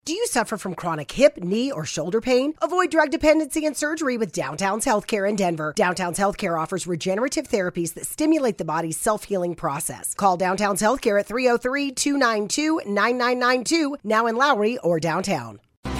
Do you suffer from chronic hip, knee, or shoulder pain? Avoid drug dependency and surgery with Downtown's Healthcare in Denver. Downtown's Healthcare offers regenerative therapies that stimulate the body's self-healing process. Call Downtown's Healthcare at 303-292-9992, now in Lowry or downtown.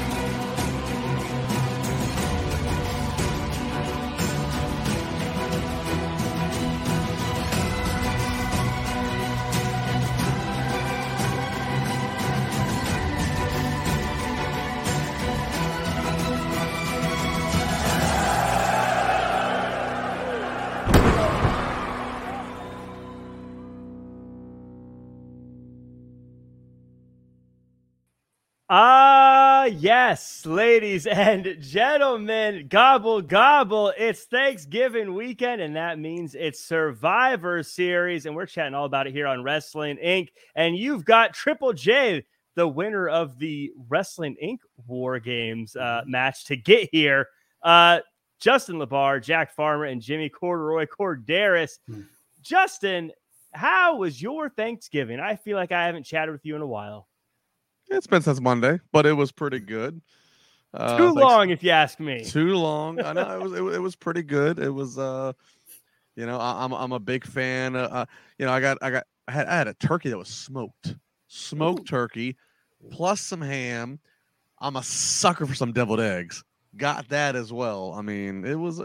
Yes, ladies and gentlemen, gobble, gobble. It's Thanksgiving weekend, and that means it's Survivor Series, and we're chatting all about it here on Wrestling Inc. And you've got Triple J, the winner of the Wrestling Inc. War Games match to get here. Justin LaBar, Jack Farmer, and Jimmy Corduroy Corderis. Justin, how was your Thanksgiving? I feel like I haven't chatted with you in a while. It's been since Monday, but it was pretty good. Too long, if you ask me. Too long. I know it was pretty good. It was, I'm a big fan. I had a turkey that was smoked turkey, plus some ham. I'm a sucker for some deviled eggs. Got that as well. I mean, it was.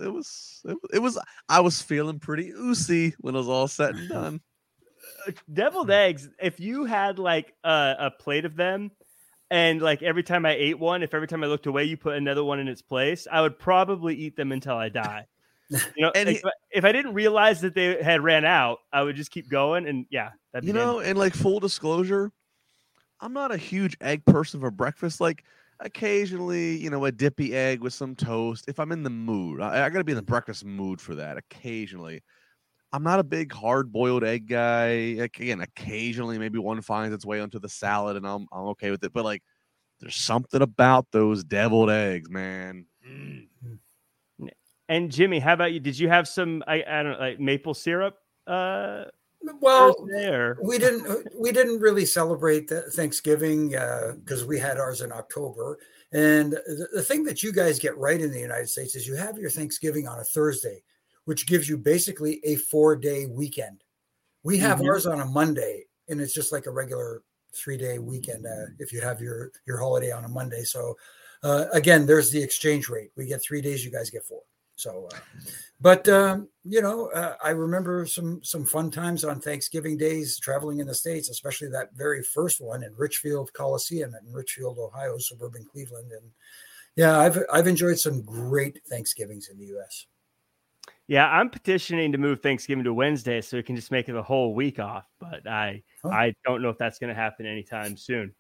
I was feeling pretty oozy when it was all said and done. Deviled eggs, if you had like a plate of them and like every time I ate one, if every time I looked away you put another one in its place, I would probably eat them until I die. And like, if I didn't realize that they had ran out, I would just keep going. And yeah, and like full disclosure, I'm not a huge egg person for breakfast. Like occasionally, a dippy egg with some toast if I'm in the mood. I gotta be in the breakfast mood for that occasionally. I'm not a big hard-boiled egg guy. Again, occasionally maybe one finds its way onto the salad, and I'm okay with it. But like, there's something about those deviled eggs, man. And Jimmy, how about you? Did you have some I don't know, like maple syrup? Well, we didn't really celebrate Thanksgiving because we had ours in October. And the thing that you guys get right in the United States is you have your Thanksgiving on a Thursday, which gives you basically a 4-day weekend. We have ours on a Monday, and it's just like a regular 3-day weekend if you have your holiday on a Monday. So again, there's the exchange rate. We get 3 days, you guys get 4. So, I remember some fun times on Thanksgiving days traveling in the States, especially that very first one in Richfield Coliseum in Richfield, Ohio, suburban Cleveland. And yeah, I've enjoyed some great Thanksgivings in the U.S. Yeah, I'm petitioning to move Thanksgiving to Wednesday so we can just make it a whole week off. But I don't know if that's going to happen anytime soon.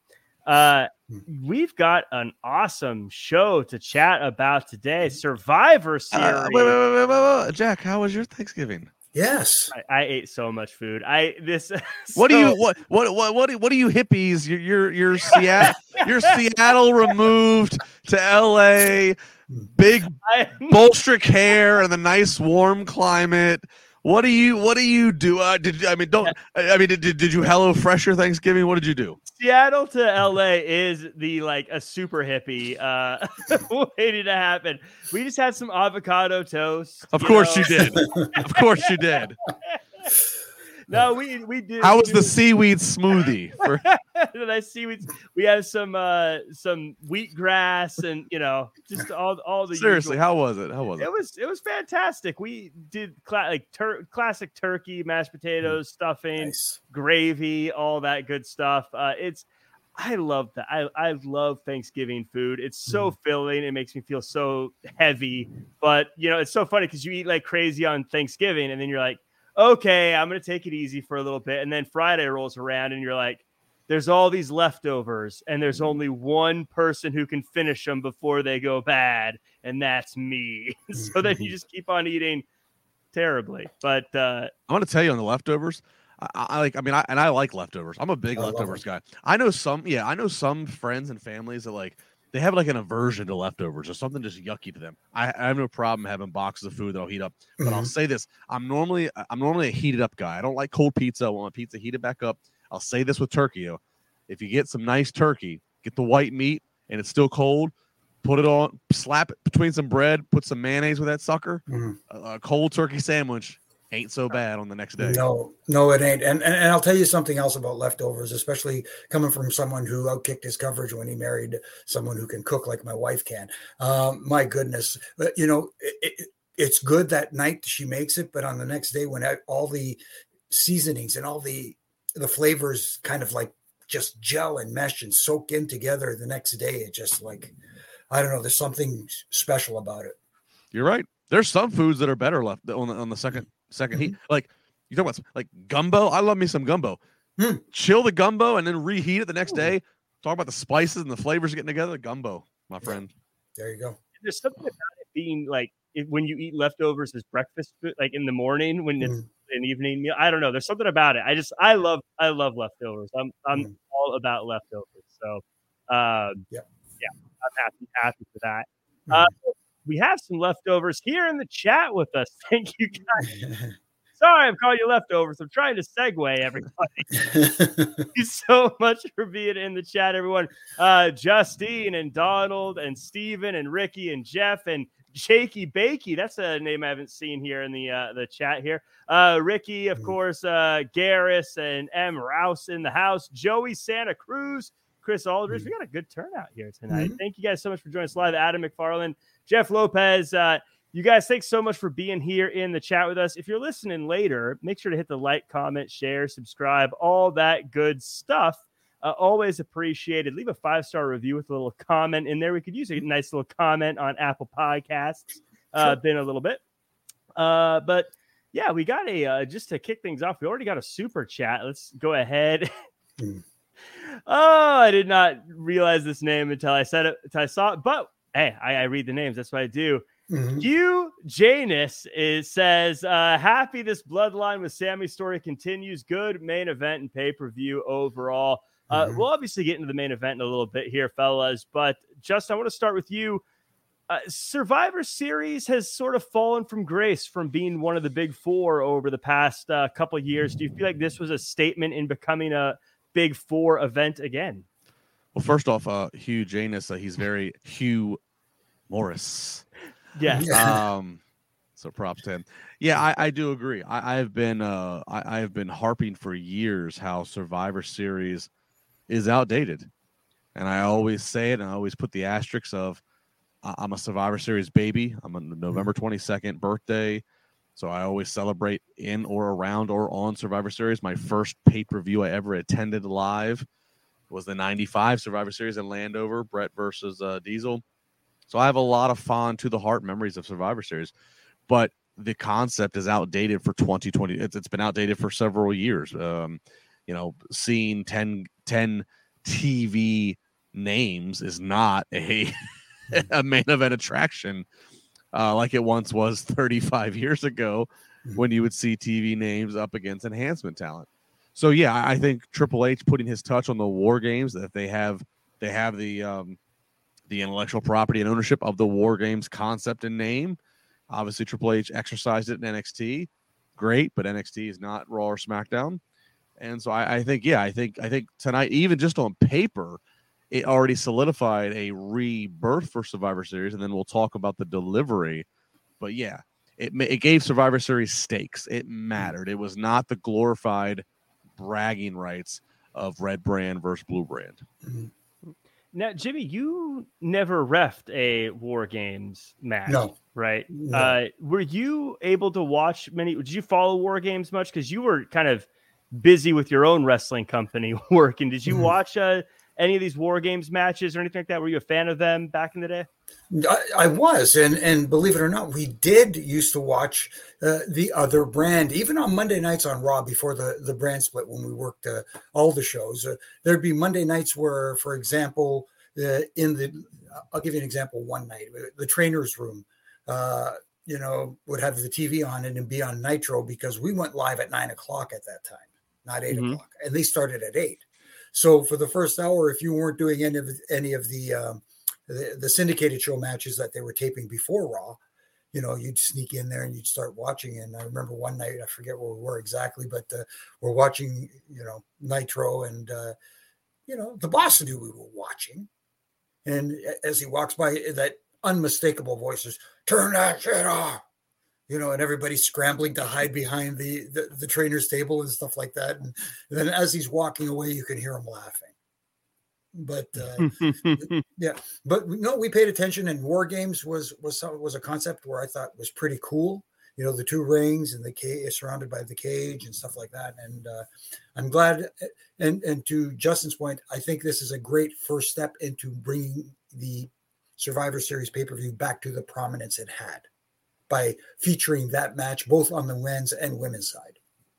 We've got an awesome show to chat about today. Survivor Series. Wait, Jack, how was your Thanksgiving? Yes, I ate so much food. What do you hippies? You're Seattle. You're Seattle removed to L.A. Big Bolstric hair and the nice warm climate. What do you do? Did you Hello Fresh your Thanksgiving? What did you do? Seattle to LA is a super hippie waiting to happen. We just had some avocado toast. Of course you did. Of course you did. No, we did. How was the seaweed smoothie? Nice seaweed. We had some wheatgrass and just all the. Seriously, usual. how was it? It was fantastic. We did classic turkey, mashed potatoes, stuffing, gravy, all that good stuff. I love that. I love Thanksgiving food. It's so filling. It makes me feel so heavy. But it's so funny because you eat like crazy on Thanksgiving, and then you're like, okay, I'm going to take it easy for a little bit. And then Friday rolls around and you're like, there's all these leftovers and there's only one person who can finish them before they go bad. And that's me. So then you just keep on eating terribly. But I'm going to tell you on the leftovers. I like leftovers. I'm a big leftovers guy. I know some friends and families that they have like an aversion to leftovers or something just yucky to them. I have no problem having boxes of food that I'll heat up. But I'll say this. I'm normally a heated up guy. I don't like cold pizza. I want my pizza heated back up. I'll say this with turkey. If you get some nice turkey, get the white meat, and it's still cold. Put it on, slap it between some bread, put some mayonnaise with that sucker. A cold turkey sandwich ain't so bad on the next day. No, it ain't. And I'll tell you something else about leftovers, especially coming from someone who outkicked his coverage when he married someone who can cook like my wife can. My goodness, it's good that night she makes it, but on the next day when all the seasonings and all the flavors kind of like just gel and mesh and soak in together the next day, it just like, I don't know, there's something special about it. You're right. There's some foods that are better left on the second heat. Like you talk about like gumbo. I love me some gumbo. Chill the gumbo and then reheat it the next day. Talk about the spices and the flavors getting together. Gumbo, my friend. There you go. There's something about it being like when you eat leftovers as breakfast food, like in the morning when it's an evening meal. I don't know. There's something about it. I love leftovers. I'm all about leftovers. So I'm happy for that. We have some leftovers here in the chat with us. Thank you guys. Sorry, I'm calling you leftovers. I'm trying to segue everybody. Thank you so much for being in the chat, everyone. Justine and Donald and Steven and Ricky and Jeff and Jakey Bakey. That's a name I haven't seen here in the chat here. Ricky, of course, Garris and M. Rouse in the house. Joey Santa Cruz, Chris Aldridge. We got a good turnout here tonight. Thank you guys so much for joining us live. Adam McFarland, Jeff Lopez. You guys, thanks so much for being here in the chat with us. If you're listening later, make sure to hit the like, comment, share, subscribe, all that good stuff. Always appreciated. Leave a 5-star review with a little comment in there. We could use a nice little comment on Apple Podcasts. Been a little bit. But yeah, we got just to kick things off, we already got a super chat. Let's go ahead. Oh, I did not realize this name until I said it, until I saw it. But hey, I read the names. That's what I do. Hugh Janus says, happy this bloodline with Sammy's story continues. Good main event and pay-per-view overall. We'll obviously get into the main event in a little bit here, fellas. But Justin, I want to start with you. Survivor Series has sort of fallen from grace from being one of the big four over the past couple of years. Do you feel like this was a statement in becoming a big four event again? Well, first off, Hugh Janus, he's very Hugh Morris. Yes. So props to him. Yeah, I do agree. I've been harping for years how Survivor Series is outdated, and I always say it, and I always put the asterisks of I'm a Survivor Series baby. I'm a November 22nd birthday, so I always celebrate in or around or on Survivor Series. My first pay-per-view I ever attended live was the '95 Survivor Series in Landover, Brett versus Diesel. So I have a lot of fond to the heart memories of Survivor Series, but the concept is outdated for 2020. It's been outdated for several years. Seeing 10 TV names is not a main event attraction like it once was 35 years ago when you would see TV names up against enhancement talent. So yeah, I think Triple H putting his touch on the War Games, that they have the intellectual property and ownership of the War Games concept and name. Obviously, Triple H exercised it in NXT. Great, but NXT is not Raw or SmackDown. And so I think tonight, even just on paper, it already solidified a rebirth for Survivor Series, and then we'll talk about the delivery. But yeah, it gave Survivor Series stakes. It mattered. It was not the glorified bragging rights of Red Brand versus Blue Brand. Now, Jimmy, you never reffed a War Games match, right? No. Were you able to watch many? Did you follow War Games much? Because you were kind of busy with your own wrestling company working. Did you watch any of these War Games matches or anything like that? Were you a fan of them back in the day? I was, and believe it or not, we did used to watch the other brand, even on Monday nights on Raw before the brand split when we worked all the shows. There'd be Monday nights where, for example, I'll give you an example. One night, the trainer's room, would have the TV on it and be on Nitro because we went live at 9:00 at that time, not 8 o'clock, and they started at 8. So for the first hour, if you weren't doing any of the syndicated show matches that they were taping before Raw, you'd sneak in there and you'd start watching. And I remember one night, I forget where we were exactly, but we're watching, Nitro, and the boss knew we were watching. And as he walks by, that unmistakable voice is, "Turn that shit off." And everybody's scrambling to hide behind the trainer's table and stuff like that. And then as he's walking away, you can hear him laughing. But yeah, but no, we paid attention, and War Games was a concept where I thought was pretty cool. The two rings and the cage surrounded by the cage and stuff like that. And I'm glad. And to Justin's point, I think this is a great first step into bringing the Survivor Series pay-per-view back to the prominence it had by featuring that match both on the men's and women's side.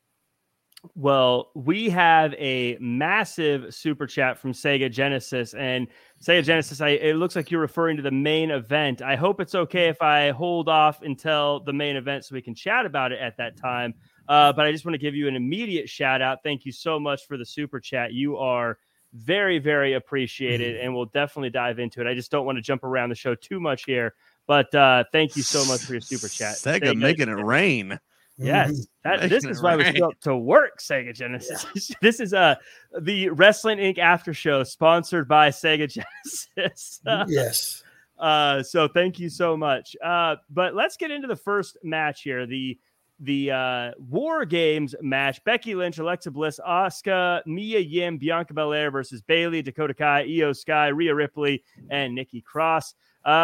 Well, we have a massive super chat from Sega Genesis, and Sega Genesis, it looks like you're referring to the main event. I hope it's okay if I hold off until the main event so we can chat about it at that time. But I just want to give you an immediate shout out. Thank you so much for the super chat. You are very, very appreciated, and we'll definitely dive into it. I just don't want to jump around the show too much here, but thank you so much for your super chat. Sega making it rain. Yes, this is why we show up to work, Sega Genesis. Yeah. This is the Wrestling Inc. after show sponsored by Sega Genesis. Yes. So thank you so much. But let's get into the first match here. The War Games match. Becky Lynch, Alexa Bliss, Asuka, Mia Yim, Bianca Belair versus Bayley, Dakota Kai, Io Sky, Rhea Ripley, and Nikki Cross.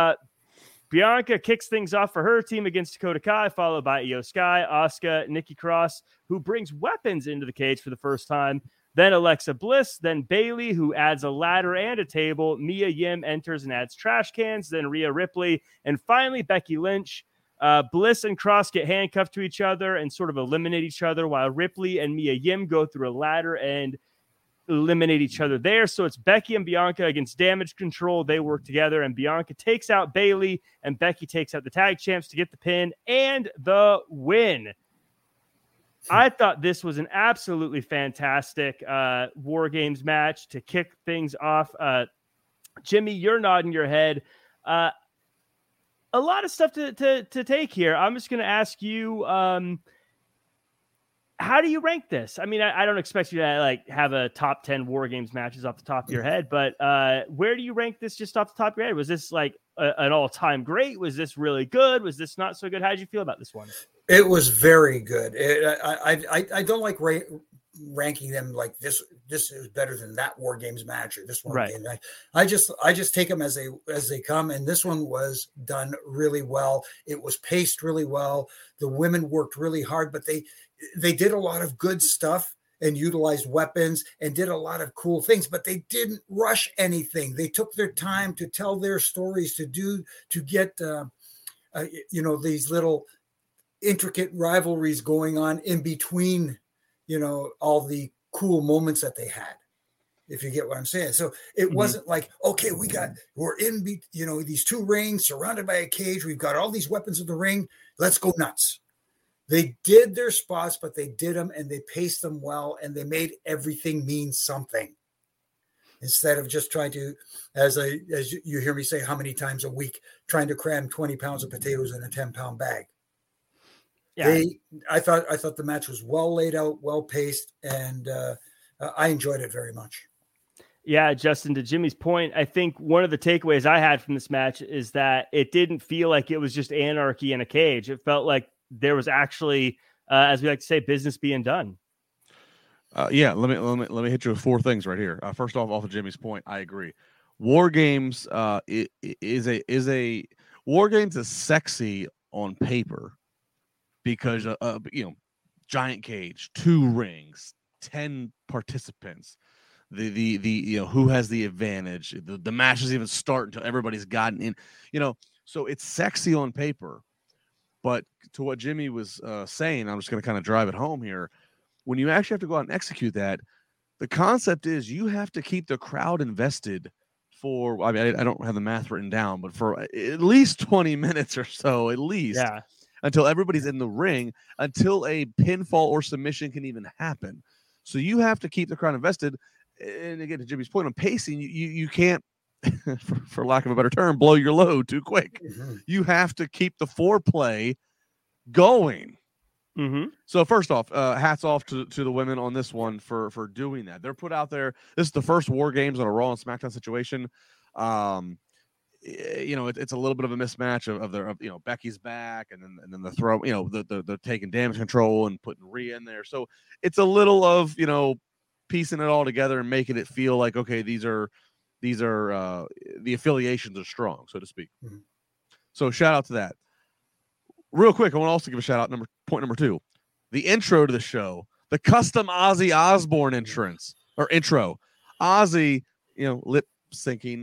Bianca kicks things off for her team against Dakota Kai, followed by Io Sky, Asuka, Nikki Cross, who brings weapons into the cage for the first time. Then Alexa Bliss, then Bayley, who adds a ladder and a table. Mia Yim enters and adds trash cans, then Rhea Ripley, and finally Becky Lynch. Bliss and Cross get handcuffed to each other and sort of eliminate each other, while Ripley and Mia Yim go through a ladder and eliminate each other there. So it's Becky and Bianca against Damage Control. They work together, and Bianca takes out Bayley, and Becky takes out the tag champs to get the pin and the win. I thought this was an absolutely fantastic War Games match to kick things off. Jimmy, you're nodding your head. A lot of stuff to take here. I'm just going to ask you, how do you rank this? I mean, I don't expect you to have a top 10 War Games matches off the top of your head, but where do you rank this just off the top of your head? Was this an all-time great? Was this really good? Was this not so good? How did you feel about this one? It was very good. I don't like ranking them like this. This is better than that War Games match or this one. Right. Game. I just take them as they come. And this one was done really well. It was paced really well. The women worked really hard, but they did a lot of good stuff and utilized weapons and did a lot of cool things, but they didn't rush anything. They took their time to tell their stories, to get these little intricate rivalries going on in between, all the cool moments that they had, if you get what I'm saying. So it wasn't like, okay, we're in, these two rings surrounded by a cage. We've got all these weapons in the ring. Let's go nuts. They did their spots, but they did them and they paced them well, and they made everything mean something instead of just trying to, as you hear me say how many times a week, trying to cram 20 pounds of potatoes in a 10-pound bag. Yeah. I thought the match was well laid out, well paced, and I enjoyed it very much. Yeah, Justin, to Jimmy's point, I think one of the takeaways I had from this match is that it didn't feel like it was just anarchy in a cage. It felt like there was actually, as we like to say, business being done. Yeah, let me hit you with four things right here. First off of Jimmy's point, I agree. War Games War Games is sexy on paper because giant cage, 2 rings, 10 participants. The who has the advantage. The match doesn't even start until everybody's gotten in. So it's sexy on paper. But to what Jimmy was saying, I'm just going to kind of drive it home here. When you actually have to go out and execute that, the concept is you have to keep the crowd invested for, I don't have the math written down, but for at least 20 minutes or so, at least, until everybody's in the ring, until a pinfall or submission can even happen. So you have to keep the crowd invested. And again, to Jimmy's point on pacing, you can't, for lack of a better term, blow your load too quick. Mm-hmm. You have to keep the foreplay going. Mm-hmm. So first off, hats off to the women on this one for doing that. They're put out there. This is the first War Games on a Raw and SmackDown situation. It's a little bit of a mismatch of Becky's back, and then the throw, they're taking damage control and putting Rhea in there. So it's a little of piecing it all together and making it feel like, okay, these are the affiliations are strong, so to speak. Mm-hmm. So shout out to that. Real quick, I want to also give a shout out. Point number 2, the intro to the show, the custom Ozzy Osbourne intro. Ozzy, lip syncing,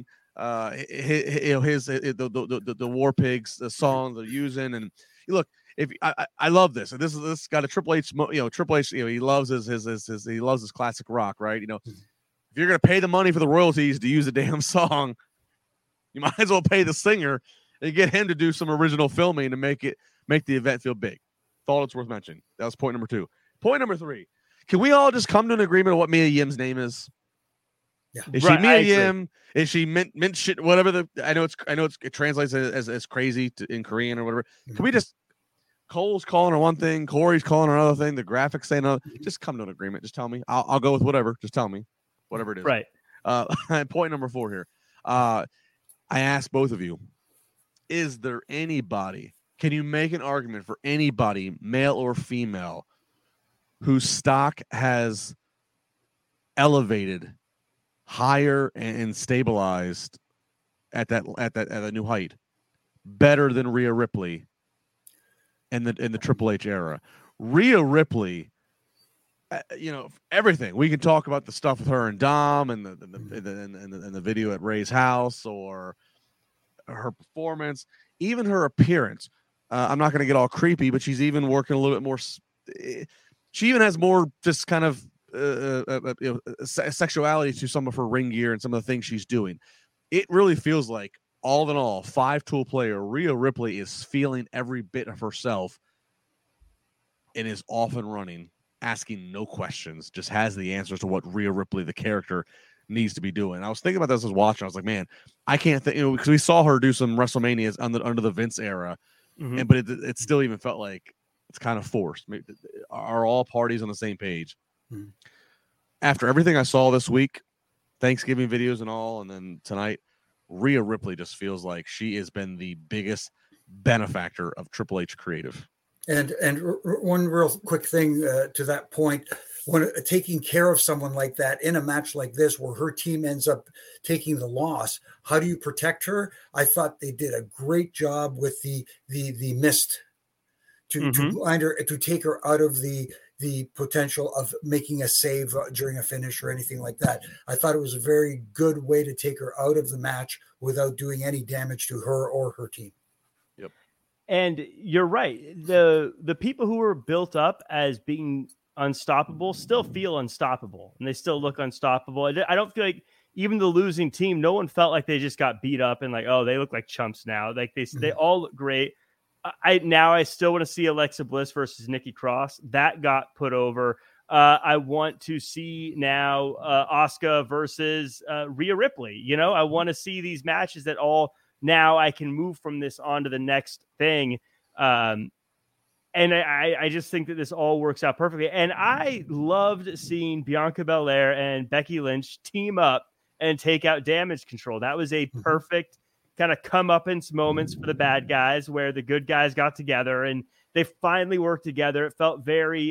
the War Pigs, the song they're using, and look, if I love this, and this got a Triple H, Triple H, he loves he loves his classic rock, right? If you're gonna pay the money for the royalties to use the damn song, you might as well pay the singer and get him to do some original filming to make the event feel big. Thought it's worth mentioning. That was point number 2. Point number 3. Can we all just come to an agreement of what Mia Yim's name is? Yeah. Is she Mia Yim? Is she mint shit? Whatever I know it translates as crazy in Korean or whatever. Can we just, Cole's calling her one thing, Corey's calling her another thing, the graphics saying another? Just come to an agreement. Just tell me. I'll go with whatever. Just tell me whatever it is. Right. Point number 4 here. I asked both of you, is there anybody? Can you make an argument for anybody, male or female, whose stock has elevated higher and stabilized at a new height better than Rhea Ripley in the Triple H era? Rhea Ripley, everything we can talk about, the stuff with her and Dom and the video at Ray's house, or her performance, even her appearance. I'm not going to get all creepy, but she's even working a little bit more. She even has more just kind of sexuality to some of her ring gear and some of the things she's doing. It really feels like, all in all, 5-tool player Rhea Ripley is feeling every bit of herself and is off and running, asking no questions, just has the answers to what Rhea Ripley, the character, needs to be doing. I was thinking about this as I was watching. I was like, man, I can't think, because we saw her do some WrestleManias under the Vince era, but it still even felt like it's kind of forced. Are all parties on the same page? Mm-hmm. After everything I saw this week, Thanksgiving videos and all, and then tonight, Rhea Ripley just feels like she has been the biggest benefactor of Triple H creative. And one real quick thing to that point, when taking care of someone like that in a match like this, where her team ends up taking the loss, how do you protect her? I thought they did a great job with the mist to blind her, to take her out of the potential of making a save during a finish or anything like that. I thought it was a very good way to take her out of the match without doing any damage to her or her team. Yep. And you're right. The people who were built up as being unstoppable still feel unstoppable, and they still look unstoppable. I don't feel like even the losing team, no one felt like they just got beat up and like, oh, they look like chumps now. Like they all look great. I still want to see Alexa Bliss versus Nikki Cross. That got put over. I want to see now Asuka versus Rhea Ripley. I want to see these matches that all, now I can move from this on to the next thing. And I just think that this all works out perfectly. And I loved seeing Bianca Belair and Becky Lynch team up and take out Damage Control. That was a perfect kind of comeuppance moments for the bad guys, where the good guys got together and they finally worked together. It felt very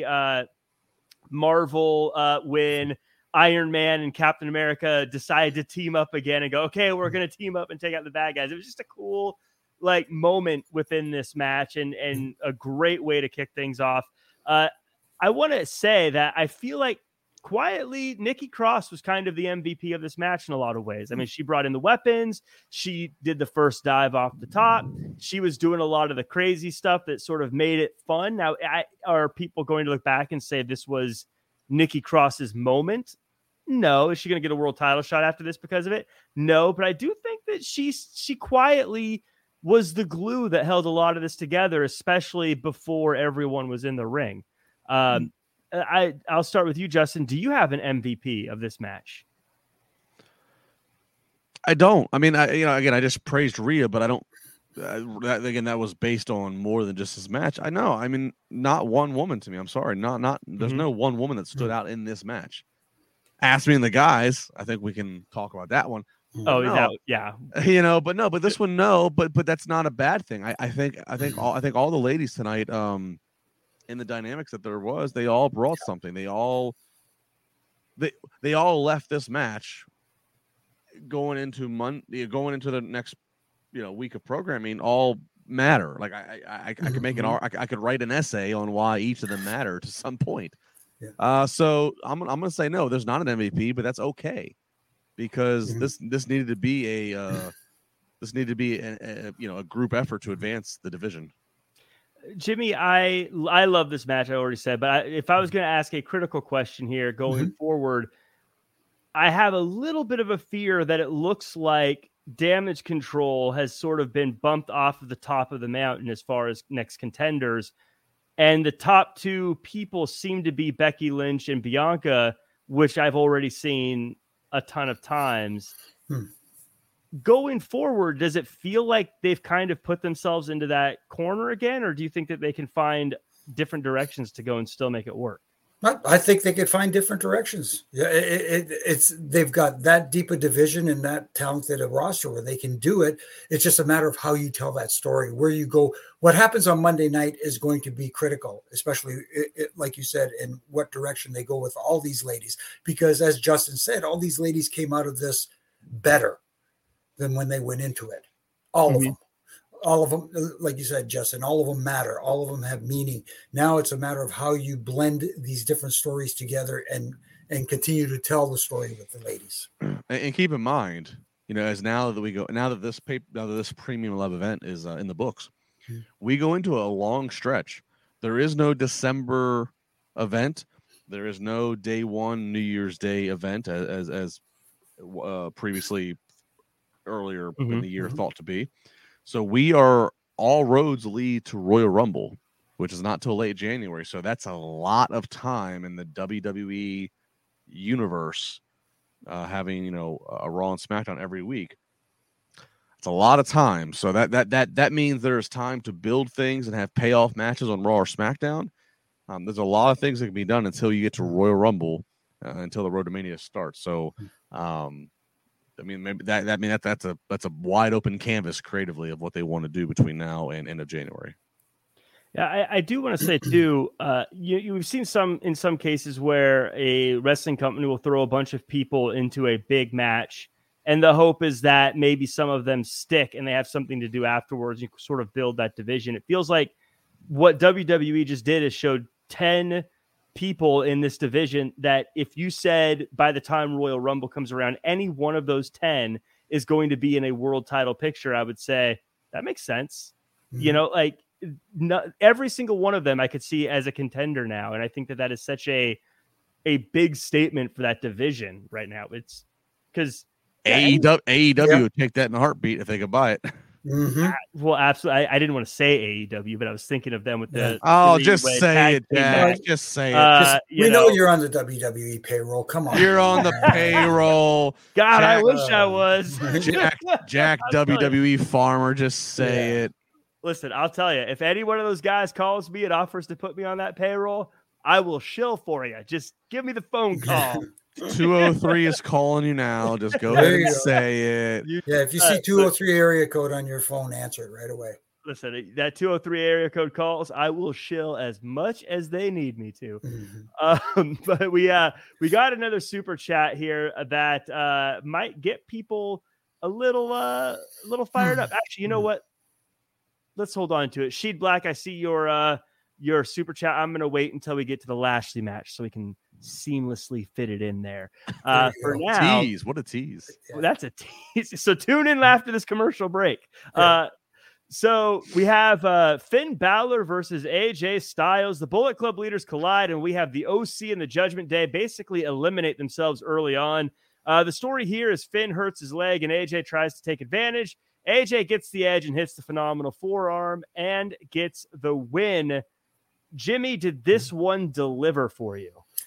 Marvel when Iron Man and Captain America decided to team up again and go, okay, we're going to team up and take out the bad guys. It was just a cool moment within this match and a great way to kick things off. I want to say that I feel like quietly, Nikki Cross was kind of the MVP of this match in a lot of ways. I mean, she brought in the weapons. She did the first dive off the top. She was doing a lot of the crazy stuff that sort of made it fun. Now, are people going to look back and say this was Nikki Cross's moment? No. Is she going to get a world title shot after this because of it? No. But I do think that she quietly was the glue that held a lot of this together, especially before everyone was in the ring. I'll start with you, Justin. Do you have an MVP of this match? I don't. I mean, I just praised Rhea, but I don't. that was based on more than just his match. I know. I mean, not one woman to me. I'm sorry. Not. There's no one woman that stood out in this match. Ask me and the guys. I think we can talk about that one. Oh, no. Yeah. But this one, no. But that's not a bad thing. I think all the ladies tonight, in the dynamics that there was, they all brought something. They all left this match going into the next week of programming all matter. Like I could make I could write an essay on why each of them matter to some point. Yeah. So I'm gonna say no. There's not an MVP, but that's okay because this needed to be a group effort to advance the division. Jimmy, I love this match. I already said, but if I was going to ask a critical question here going forward, I have a little bit of a fear that it looks like Damage Control has sort of been bumped off of the top of the mountain as far as next contenders. And the top two people seem to be Becky Lynch and Bianca, which I've already seen a ton of times. Going forward, does it feel like they've kind of put themselves into that corner again? Or do you think that they can find different directions to go and still make it work? I think they could find different directions. Yeah, they've got that deep a division and that talented a roster where they can do it. It's just a matter of how you tell that story, where you go. What happens on Monday night is going to be critical, especially like you said, in what direction they go with all these ladies. Because as Justin said, all these ladies came out of this better than when they went into it. All of them. All of them, like you said, Justin, all of them matter. All of them have meaning. Now it's a matter of how you blend these different stories together and continue to tell the story with the ladies. And keep in mind, as now that this Premium Love event is in the books, we go into a long stretch. There is no December event. There is no day one New Year's Day event as previously earlier in the year thought to be. So all roads lead to Royal Rumble, which is not till late January. So that's a lot of time in the WWE universe, having, a Raw and SmackDown every week. It's a lot of time. So that means there's time to build things and have payoff matches on Raw or SmackDown. There's a lot of things that can be done until you get to Royal Rumble, until the Road to Mania starts. So, maybe that's a wide open canvas creatively of what they want to do between now and end of January. Yeah, I do want to say too, you've seen in some cases where a wrestling company will throw a bunch of people into a big match, and the hope is that maybe some of them stick and they have something to do afterwards. You sort of build that division. It feels like what WWE just did is showed 10 people in this division that if you said by the time Royal Rumble comes around, any one of those 10 is going to be in a world title picture, I would say that makes sense. Every single one of them I could see as a contender now. And I think that is such a big statement for that division right now. It's because AEW would take that in a heartbeat if they could buy it. Well, absolutely. I didn't want to say AEW, but I was thinking of them with the. Oh, just say it, Jack. Just say it. We know you're on the WWE payroll. Come on, you're on the payroll. God, Jack, I wish I was. Jack WWE farmer. Just say it. Listen, I'll tell you. If any one of those guys calls me and offers to put me on that payroll, I will shill for you. Just give me the phone call. 203 is calling you now. Just go ahead and say it. Yeah, if you see 203 area code on your phone, answer it right away. Listen, that 203 area code calls, I will shill as much as they need me to. But we got another super chat here that might get people a little fired up. Actually, you know what? Let's hold on to it. Sheed Black, I see your super chat. I'm going to wait until we get to the Lashley match so we can seamlessly fit it in there. For now, what a tease! Well, that's a tease. So tune in after this commercial break. So we have Finn Balor versus AJ Styles. The Bullet Club leaders collide, and we have the OC and the Judgment Day basically eliminate themselves early on. The story here is Finn hurts his leg, and AJ tries to take advantage. AJ gets the edge and hits the phenomenal forearm and gets the win. Jimmy, did this one deliver for you?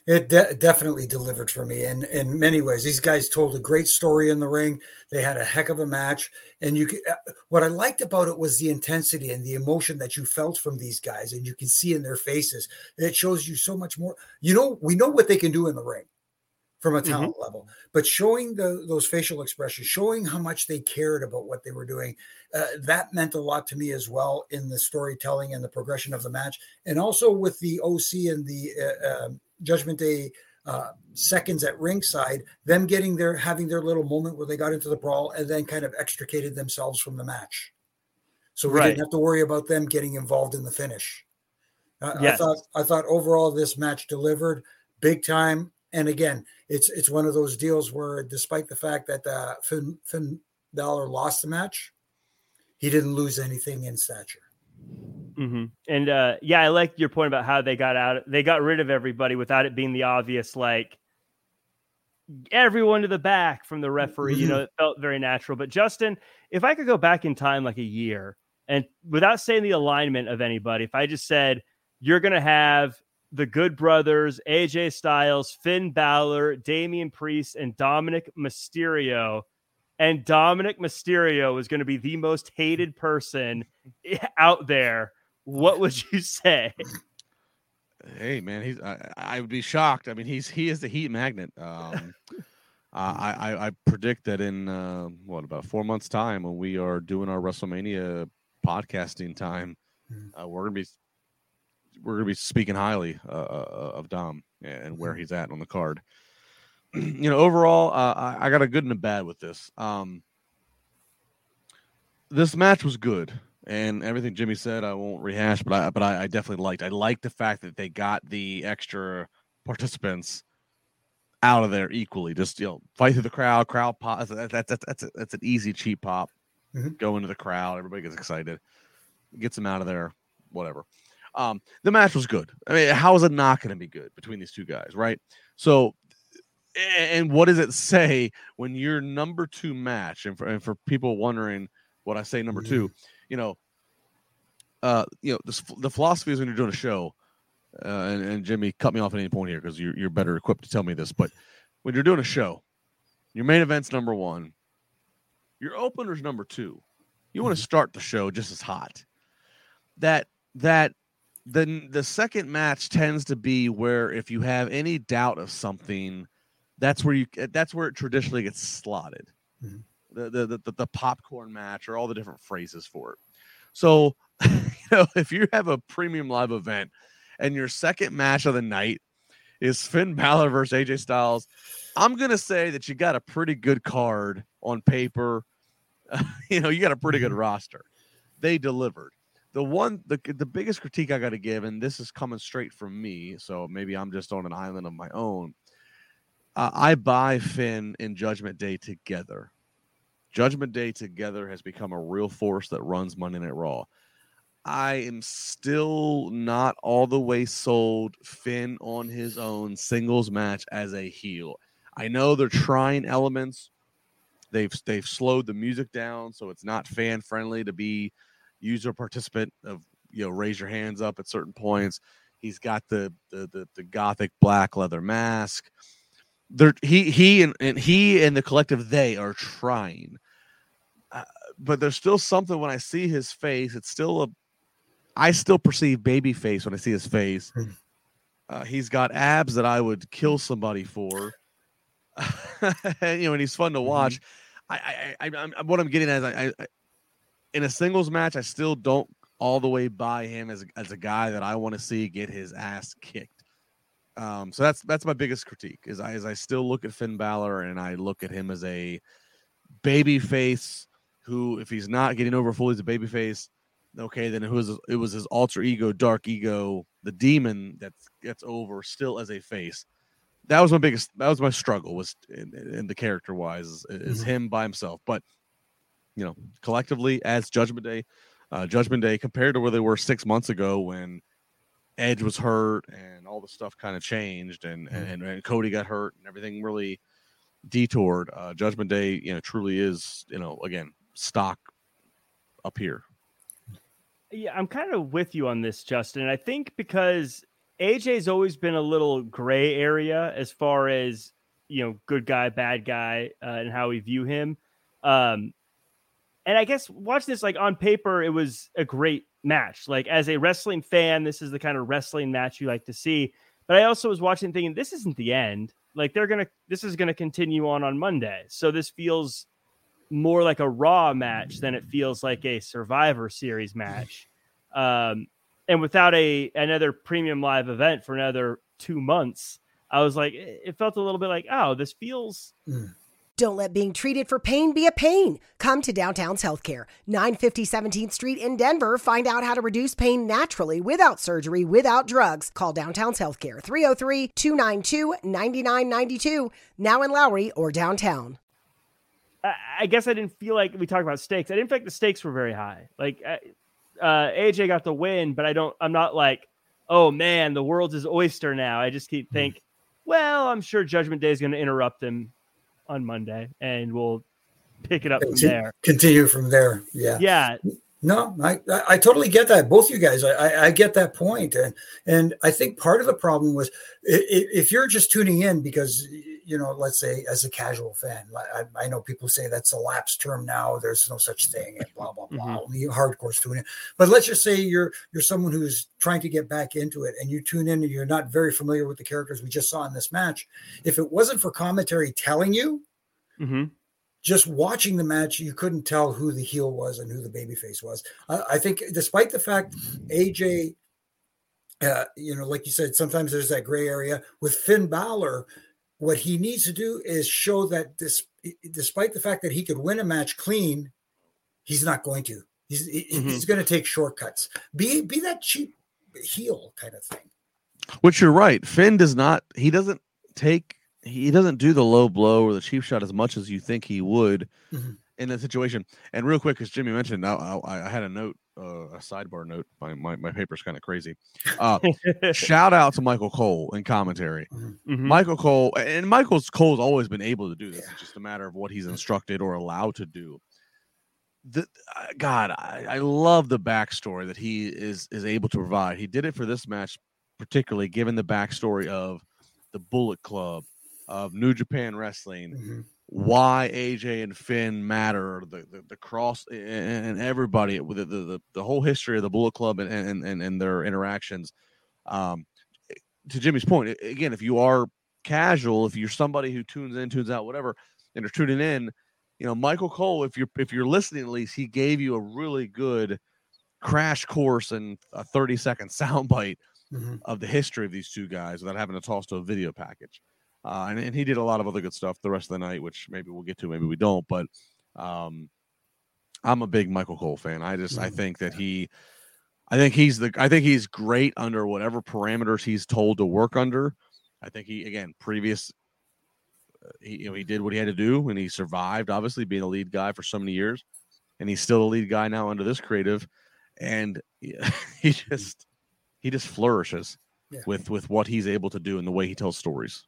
It definitely delivered for me in many ways. These guys told a great story in the ring. They had a heck of a match. And what I liked about it was the intensity and the emotion that you felt from these guys, and you can see in their faces. It shows you so much more. We know what they can do in the ring from a talent level, but showing those facial expressions, showing how much they cared about what they were doing, that meant a lot to me as well in the storytelling and the progression of the match. And also with the OC and the Judgment Day seconds at ringside, them having their little moment where they got into the brawl and then kind of extricated themselves from the match. So we didn't have to worry about them getting involved in the finish. Yes. I thought overall this match delivered big time. And again, it's one of those deals where, despite the fact that Finn Balor lost the match, he didn't lose anything in stature. Mm-hmm. And I like your point about how they got rid of everybody without it being the obvious, like everyone to the back from the referee. Mm-hmm. It felt very natural. But Justin, if I could go back in time like a year, and without saying the alignment of anybody, if I just said you're going to have the Good Brothers, AJ Styles, Finn Balor, Damian Priest, and Dominic Mysterio. And Dominic Mysterio was going to be the most hated person out there. What would you say? Hey, man, I would be shocked. I mean, he is the heat magnet. I predict that in about 4 months' time, when we are doing our WrestleMania podcasting time, we're gonna be speaking highly of Dom and where he's at on the card. Overall, I got a good and a bad with this. This match was good, and everything Jimmy said I won't rehash, but I definitely liked. I liked the fact that they got the extra participants out of there equally. Just fight through the crowd pop. That's an easy cheap pop. Mm-hmm. Go into the crowd, everybody gets excited, gets them out of there, whatever. The match was good. I mean, how is it not going to be good between these two guys, right? So, and what does it say when your number 2 match? And for people wondering what I say, number 2, the philosophy is when you're doing a show, and Jimmy, cut me off at any point here because you're better equipped to tell me this. But when you're doing a show, your main event's number 1, your opener's number 2. You want to start the show just as hot. The second match tends to be where if you have any doubt of something, that's where it traditionally gets slotted. Mm-hmm. The popcorn match, or all the different phrases for it. So, if you have a premium live event and your second match of the night is Finn Balor versus AJ Styles, I'm going to say that you got a pretty good card on paper. You got a pretty good roster. They delivered. The biggest critique I got to give, and this is coming straight from me, so maybe I'm just on an island of my own. I buy Finn and Judgment Day together. Judgment Day together has become a real force that runs Monday Night Raw. I am still not all the way sold Finn on his own singles match as a heel. I know they're trying elements. They've slowed the music down, so it's not fan friendly to be user participant of raise your hands up at certain points. He's got the gothic black leather mask. He and the collective, they are trying, but there's still something when I see his face. It's still I still perceive baby face when I see his face. He's got abs that I would kill somebody for. And he's fun to watch. I'm what I'm getting at is I in a singles match, I still don't all the way buy him as a guy that I want to see get his ass kicked. So that's my biggest critique is I still look at Finn Balor and I look at him as a baby face who, if he's not getting over fully as a baby face, okay, then it was his alter ego, dark ego, the demon that gets over still as a face. That was my struggle was in the character wise is him by himself. But collectively as Judgment Day compared to where they were 6 months ago when Edge was hurt and all the stuff kind of changed and Cody got hurt and everything really detoured. Judgment Day, truly is, again, stock up here. Yeah, I'm kind of with you on this, Justin. I think because AJ's always been a little gray area as far as, good guy, bad guy, and how we view him. And I guess watching this, like, on paper, it was a great match. Like, as a wrestling fan, this is the kind of wrestling match you like to see. But I also was watching thinking, this isn't the end. Like, this is gonna continue on Monday. So this feels more like a Raw match than it feels like a Survivor Series match. And without another premium live event for another 2 months, I was like, it felt a little bit like, oh, this feels. Don't let being treated for pain be a pain. Come to Downtown's Healthcare, 950 17th Street in Denver. Find out how to reduce pain naturally, without surgery, without drugs. Call Downtown's Healthcare, 303-292-9992, now in Lowry or downtown. I guess I didn't feel like we talked about stakes. I didn't feel like the stakes were very high. Like, AJ got the win, but I'm not like, oh man, the world's his oyster now. I just keep think, well, I'm sure Judgment Day is going to interrupt him on Monday, and we'll pick it up from there. Continue from there. Yeah. Yeah. No, I totally get that. Both you guys, I get that point. And I think part of the problem was if you're just tuning in because, let's say as a casual fan, I know people say that's a lapsed term now. There's no such thing and blah, blah, blah. Only hardcore's tuning in. But let's just say you're someone who's trying to get back into it and you tune in and you're not very familiar with the characters we just saw in this match. If it wasn't for commentary telling you, just watching the match, you couldn't tell who the heel was and who the babyface was. I think despite the fact AJ, like you said, sometimes there's that gray area with Finn Balor. What he needs to do is show that despite the fact that he could win a match clean, he's not going to. He's going to take shortcuts. Be that cheap heel kind of thing. Which you're right. Finn does not. He doesn't do the low blow or the cheap shot as much as you think he would in that situation. And real quick, as Jimmy mentioned, I had a note, a sidebar note. My paper's kind of crazy. Shout out to Michael Cole in commentary. Michael Cole, and Cole's always been able to do this. It's just a matter of what he's instructed or allowed to do. I love the backstory that he is able to provide. He did it for this match, particularly given the backstory of the Bullet Club, of New Japan Wrestling, why AJ and Finn matter, the cross and everybody, the whole history of the Bullet Club and their interactions. To Jimmy's point, again, if you are casual, if you're somebody who tunes in, tunes out, whatever, and are tuning in, Michael Cole, if you're listening, at least he gave you a really good crash course and a 30-second soundbite of the history of these two guys without having to toss to a video package. And he did a lot of other good stuff the rest of the night, which maybe we'll get to, maybe we don't. But I'm a big Michael Cole fan. I think that he's great under whatever parameters he's told to work under. I think he did what he had to do, and he survived, obviously being a lead guy for so many years, and he's still a lead guy now under this creative, and he just flourishes with what he's able to do and the way he tells stories.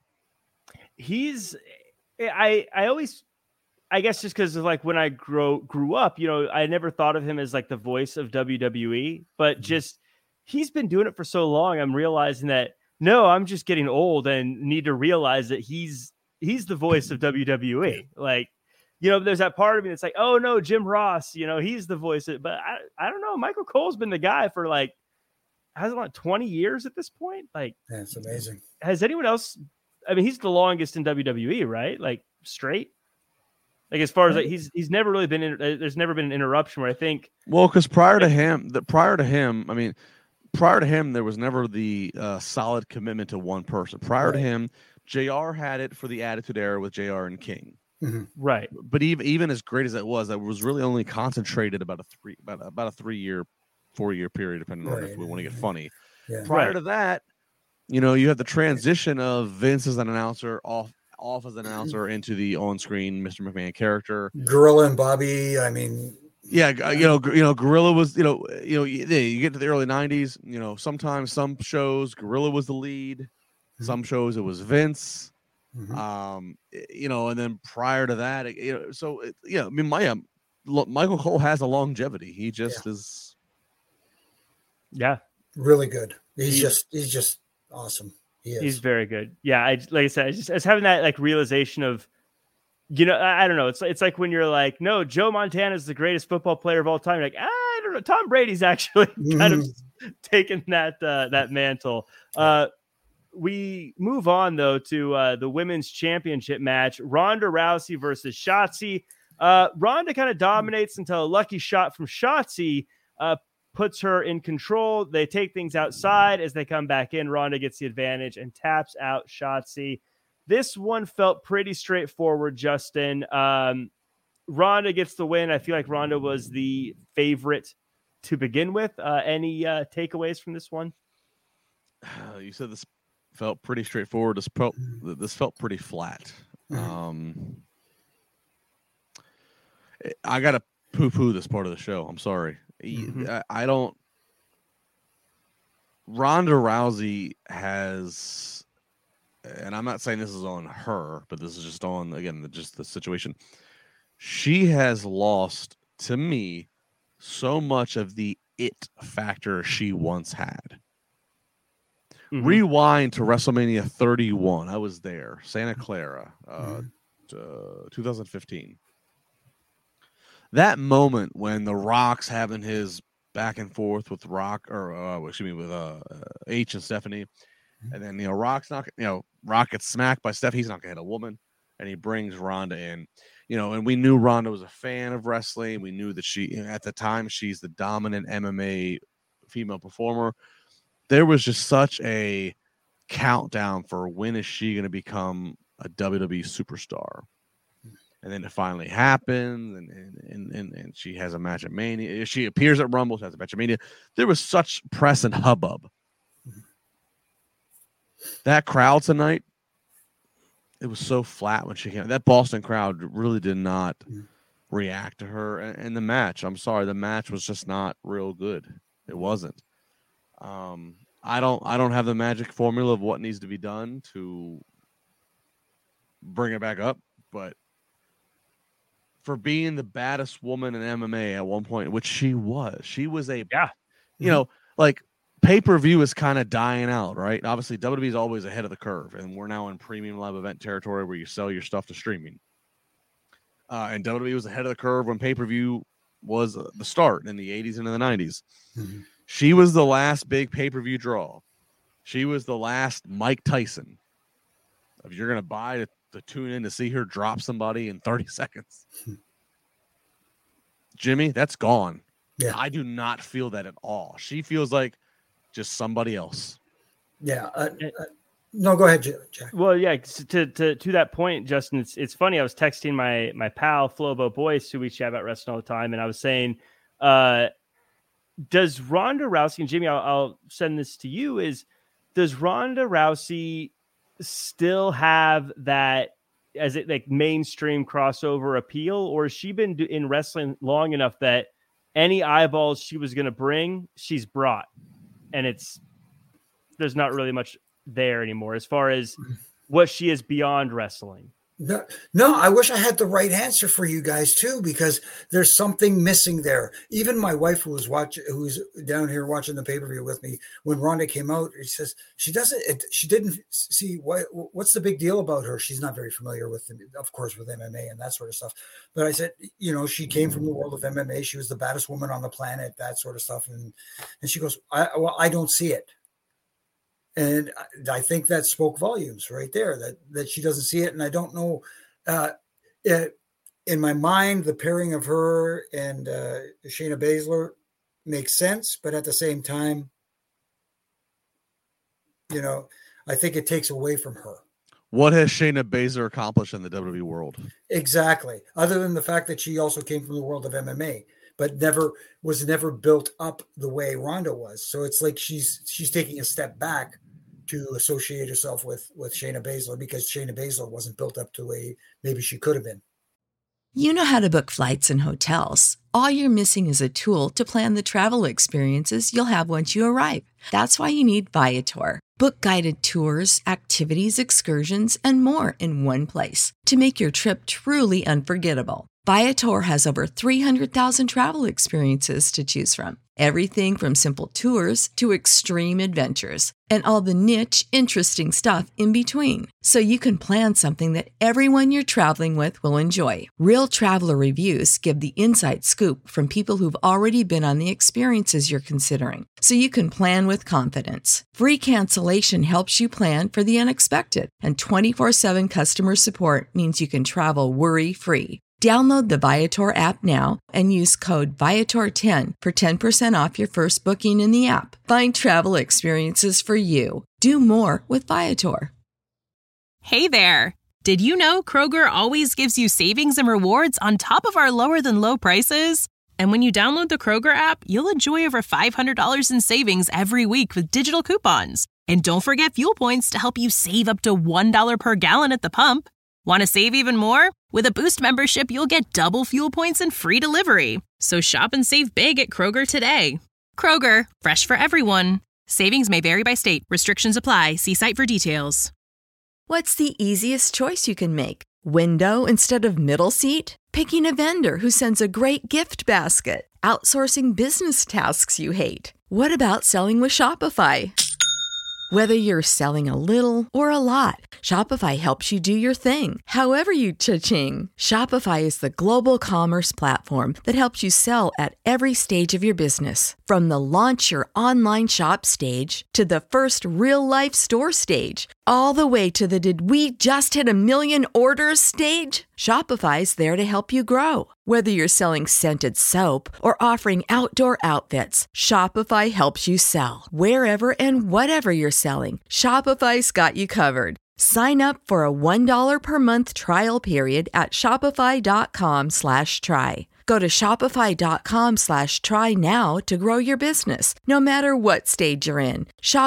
I guess just because of like when I grew up, I never thought of him as like the voice of WWE, but just he's been doing it for so long. I'm realizing that no, I'm just getting old and need to realize that he's the voice of WWE. Like, there's that part of me that's like, oh no, Jim Ross, he's the voice but I don't know. Michael Cole's been the guy for like, has it like 20 years at this point? Like, that's amazing. Has anyone else? I mean, he's the longest in WWE, right? Like straight. Like as far as like he's never really been in. There's never been an interruption where I think. Well, because prior to him, there was never the solid commitment to one person. Prior to him, JR had it for the Attitude Era with JR and King. Right. But even as great as that was really only concentrated about a 3-year, 4-year period, depending on if we want to get funny. Yeah. Prior to that, you had the transition of Vince as an announcer off as an announcer into the on-screen Mr. McMahon character. Gorilla and Bobby. I mean, yeah, Gorilla was, you get to the early 90s, sometimes some shows Gorilla was the lead, some shows it was Vince, and then prior to that, Michael Cole has a longevity. He just is. Yeah. Really good. He's just awesome. He's very good. Yeah, like I said, I was having that like realization of, I don't know. It's like when you're like, no, Joe Montana is the greatest football player of all time. You're like, I don't know. Tom Brady's actually kind of taken that mantle. We move on though to the women's championship match: Ronda Rousey versus Shotzi. Ronda kind of dominates until a lucky shot from Shotzi puts her in control. They take things outside. As they come back in, Ronda gets the advantage and taps out Shotzi. This one felt pretty straightforward, Justin. Ronda gets the win. I feel like Ronda was the favorite to begin with. Any takeaways from this one? You said this felt pretty straightforward. This felt pretty flat. I got to poo-poo this part of the show. I'm sorry. I don't. Ronda Rousey has, and I'm not saying this is on her, but this is just on, again, just the situation. She has lost, to me, so much of the it factor she once had. Rewind to WrestleMania 31. I was there, Santa Clara, 2015. That moment when The Rock's having his back and forth with Rock, with H and Stephanie, and then Rock gets smacked by Steph. He's not gonna hit a woman, and he brings Ronda in. And we knew Ronda was a fan of wrestling. We knew that she, at the time, she's the dominant MMA female performer. There was just such a countdown for when is she going to become a WWE superstar. And then it finally happens, and she has a match at Mania. She appears at Rumble, she has a match at Mania. There was such press and hubbub. That crowd tonight, it was so flat when she came. That Boston crowd really did not react to her. And the match, I'm sorry, the match was just not real good. It wasn't. I don't have the magic formula of what needs to be done to bring it back up, but for being the baddest woman in MMA at one point, which she was a, like pay-per-view is kind of dying out, right? Obviously WWE is always ahead of the curve, and we're now in premium live event territory where you sell your stuff to streaming. And WWE was ahead of the curve when pay-per-view was the start in the 80s and in the 90s. She was the last big pay-per-view draw. She was the last Mike Tyson. If you're going to buy to tune in to see her drop somebody in 30 seconds. Jimmy, that's gone. Yeah. I do not feel that at all. She feels like just somebody else. Yeah. No, go ahead, Jack. Well, yeah, to that point, Justin, it's funny. I was texting my pal, Flobo Boyce, who we chat about wrestling all the time, and I was saying, does Ronda Rousey, and Jimmy, I'll send this to you, does Ronda Rousey still have that as it like mainstream crossover appeal, or has she been in wrestling long enough that any eyeballs she was going to bring, she's brought, and there's not really much there anymore as far as what she is beyond wrestling? No, I wish I had the right answer for you guys too, because there's something missing there. Even my wife, who's down here watching the pay-per-view with me, when Ronda came out, she says she didn't see what's the big deal about her. She's not very familiar with, of course, with MMA and that sort of stuff. But I said, she came from the world of MMA. She was the baddest woman on the planet, that sort of stuff. And she goes, I don't see it. And I think that spoke volumes right there, that she doesn't see it. And I don't know, in my mind, the pairing of her and Shayna Baszler makes sense. But at the same time, I think it takes away from her. What has Shayna Baszler accomplished in the WWE world? Exactly. Other than the fact that she also came from the world of MMA, but was never built up the way Ronda was. So it's like she's taking a step back to associate herself with Shayna Baszler, because Shayna Baszler wasn't built up the way maybe she could have been. You know how to book flights and hotels. All you're missing is a tool to plan the travel experiences you'll have once you arrive. That's why you need Viator. Book guided tours, activities, excursions, and more in one place to make your trip truly unforgettable. Viator has over 300,000 travel experiences to choose from. everything from simple tours to extreme adventures and all the niche, interesting stuff in between. So you can plan something that everyone you're traveling with will enjoy. Real traveler reviews give the inside scoop from people who've already been on the experiences you're considering. So you can plan with confidence. Free cancellation helps you plan for the unexpected. And 24/7 customer support means you can travel worry-free. Download the Viator app now and use code Viator10 for 10% off your first booking in the app. Find travel experiences for you. Do more with Viator. Hey there! Did you know Kroger always gives you savings and rewards on top of our lower-than-low prices? And when you download the Kroger app, you'll enjoy over $500 in savings every week with digital coupons. And don't forget fuel points to help you save up to $1 per gallon at the pump. Want to save even more? With a Boost membership, you'll get double fuel points and free delivery. So shop and save big at Kroger today. Kroger, fresh for everyone. Savings may vary by state. Restrictions apply. See site for details. What's the easiest choice you can make? Window instead of middle seat? Picking a vendor who sends a great gift basket? Outsourcing business tasks you hate? What about selling with Shopify? Whether you're selling a little or a lot, Shopify helps you do your thing, however you cha-ching. Shopify is the global commerce platform that helps you sell at every stage of your business. From the launch your online shop stage to the first real-life store stage, all the way to the did we just hit 1 million orders stage. Shopify's there to help you grow. Whether you're selling scented soap or offering outdoor outfits, Shopify helps you sell. Wherever and whatever you're selling, Shopify's got you covered. Sign up for a $1 per month trial period at shopify.com/try. Go to shopify.com/try now to grow your business, no matter what stage you're in.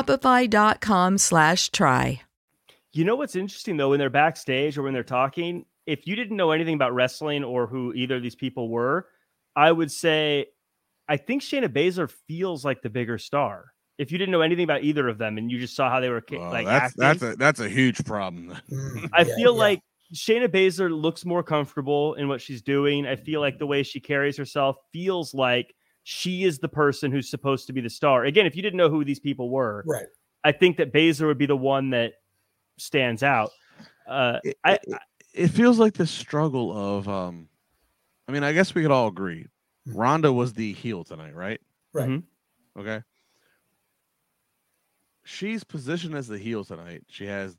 Shopify.com/try. You know what's interesting, though, when they're backstage or when they're talking, if you didn't know anything about wrestling or who either of these people were, I would say I think Shayna Baszler feels like the bigger star. If you didn't know anything about either of them and you just saw how they were acting, that's a huge problem. I feel like Shayna Baszler looks more comfortable in what she's doing. I feel like the way she carries herself feels like she is the person who's supposed to be the star. Again, if you didn't know who these people were, right, I think that Baszler would be the one that stands out. It feels like the struggle of, I mean, I guess we could all agree. Ronda was the heel tonight, right? Right. Mm-hmm. Okay. She's positioned as the heel tonight. She has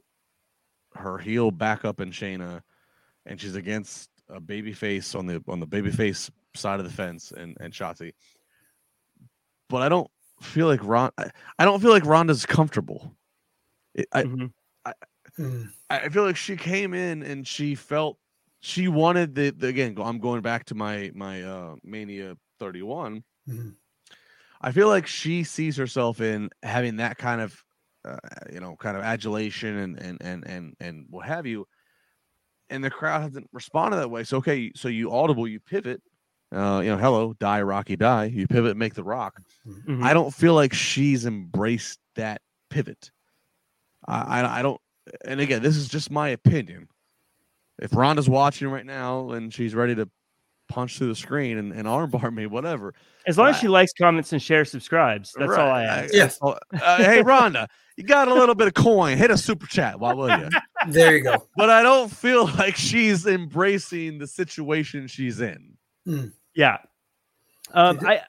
her heel back up in Shayna, and she's against a babyface on the babyface side of the fence and Shotzi. But I don't feel like Ronda's comfortable. I feel like she came in and she felt she wanted the again. I'm going back to my Mania 31. Mm-hmm. I feel like she sees herself in having that kind of kind of adulation and what have you, and the crowd hasn't responded that way. So okay, so you pivot. Hello, die Rocky, die. You pivot, make the rock. Mm-hmm. I don't feel like she's embraced that pivot. I don't. And again, this is just my opinion. If Ronda's watching right now and she's ready to punch through the screen and armbar me, whatever. As long as she likes, comments, and shares, subscribes. That's all I ask. Yes. Hey, Ronda, you got a little bit of coin. Hit a super chat. Why will you? There you go. But I don't feel like she's embracing the situation she's in. Yeah. To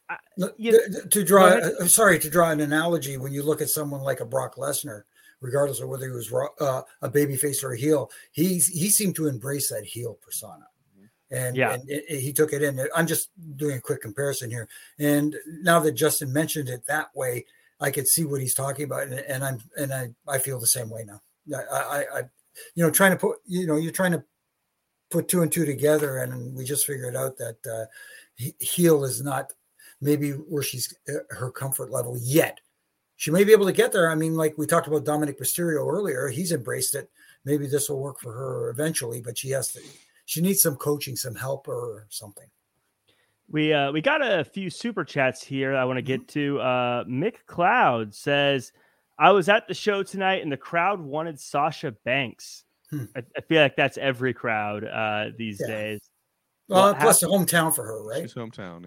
draw an analogy, when you look at someone like a Brock Lesnar, regardless of whether he was a babyface or a heel, he seemed to embrace that heel persona. And he took it in. I'm just doing a quick comparison here. And now that Justin mentioned it that way, I could see what he's talking about. And I feel the same way now. You're trying to put two and two together. And we just figured out that heel is not maybe where she's her comfort level yet. She may be able to get there. I mean, like we talked about Dominic Mysterio earlier, he's embraced it. Maybe this will work for her eventually, but she needs some coaching, some help or something. We got a few super chats here I want to get to. Mick Cloud says, I was at the show tonight and the crowd wanted Sasha Banks. I feel like that's every crowd these days. Well, plus the hometown for her, right? She's hometown, yeah.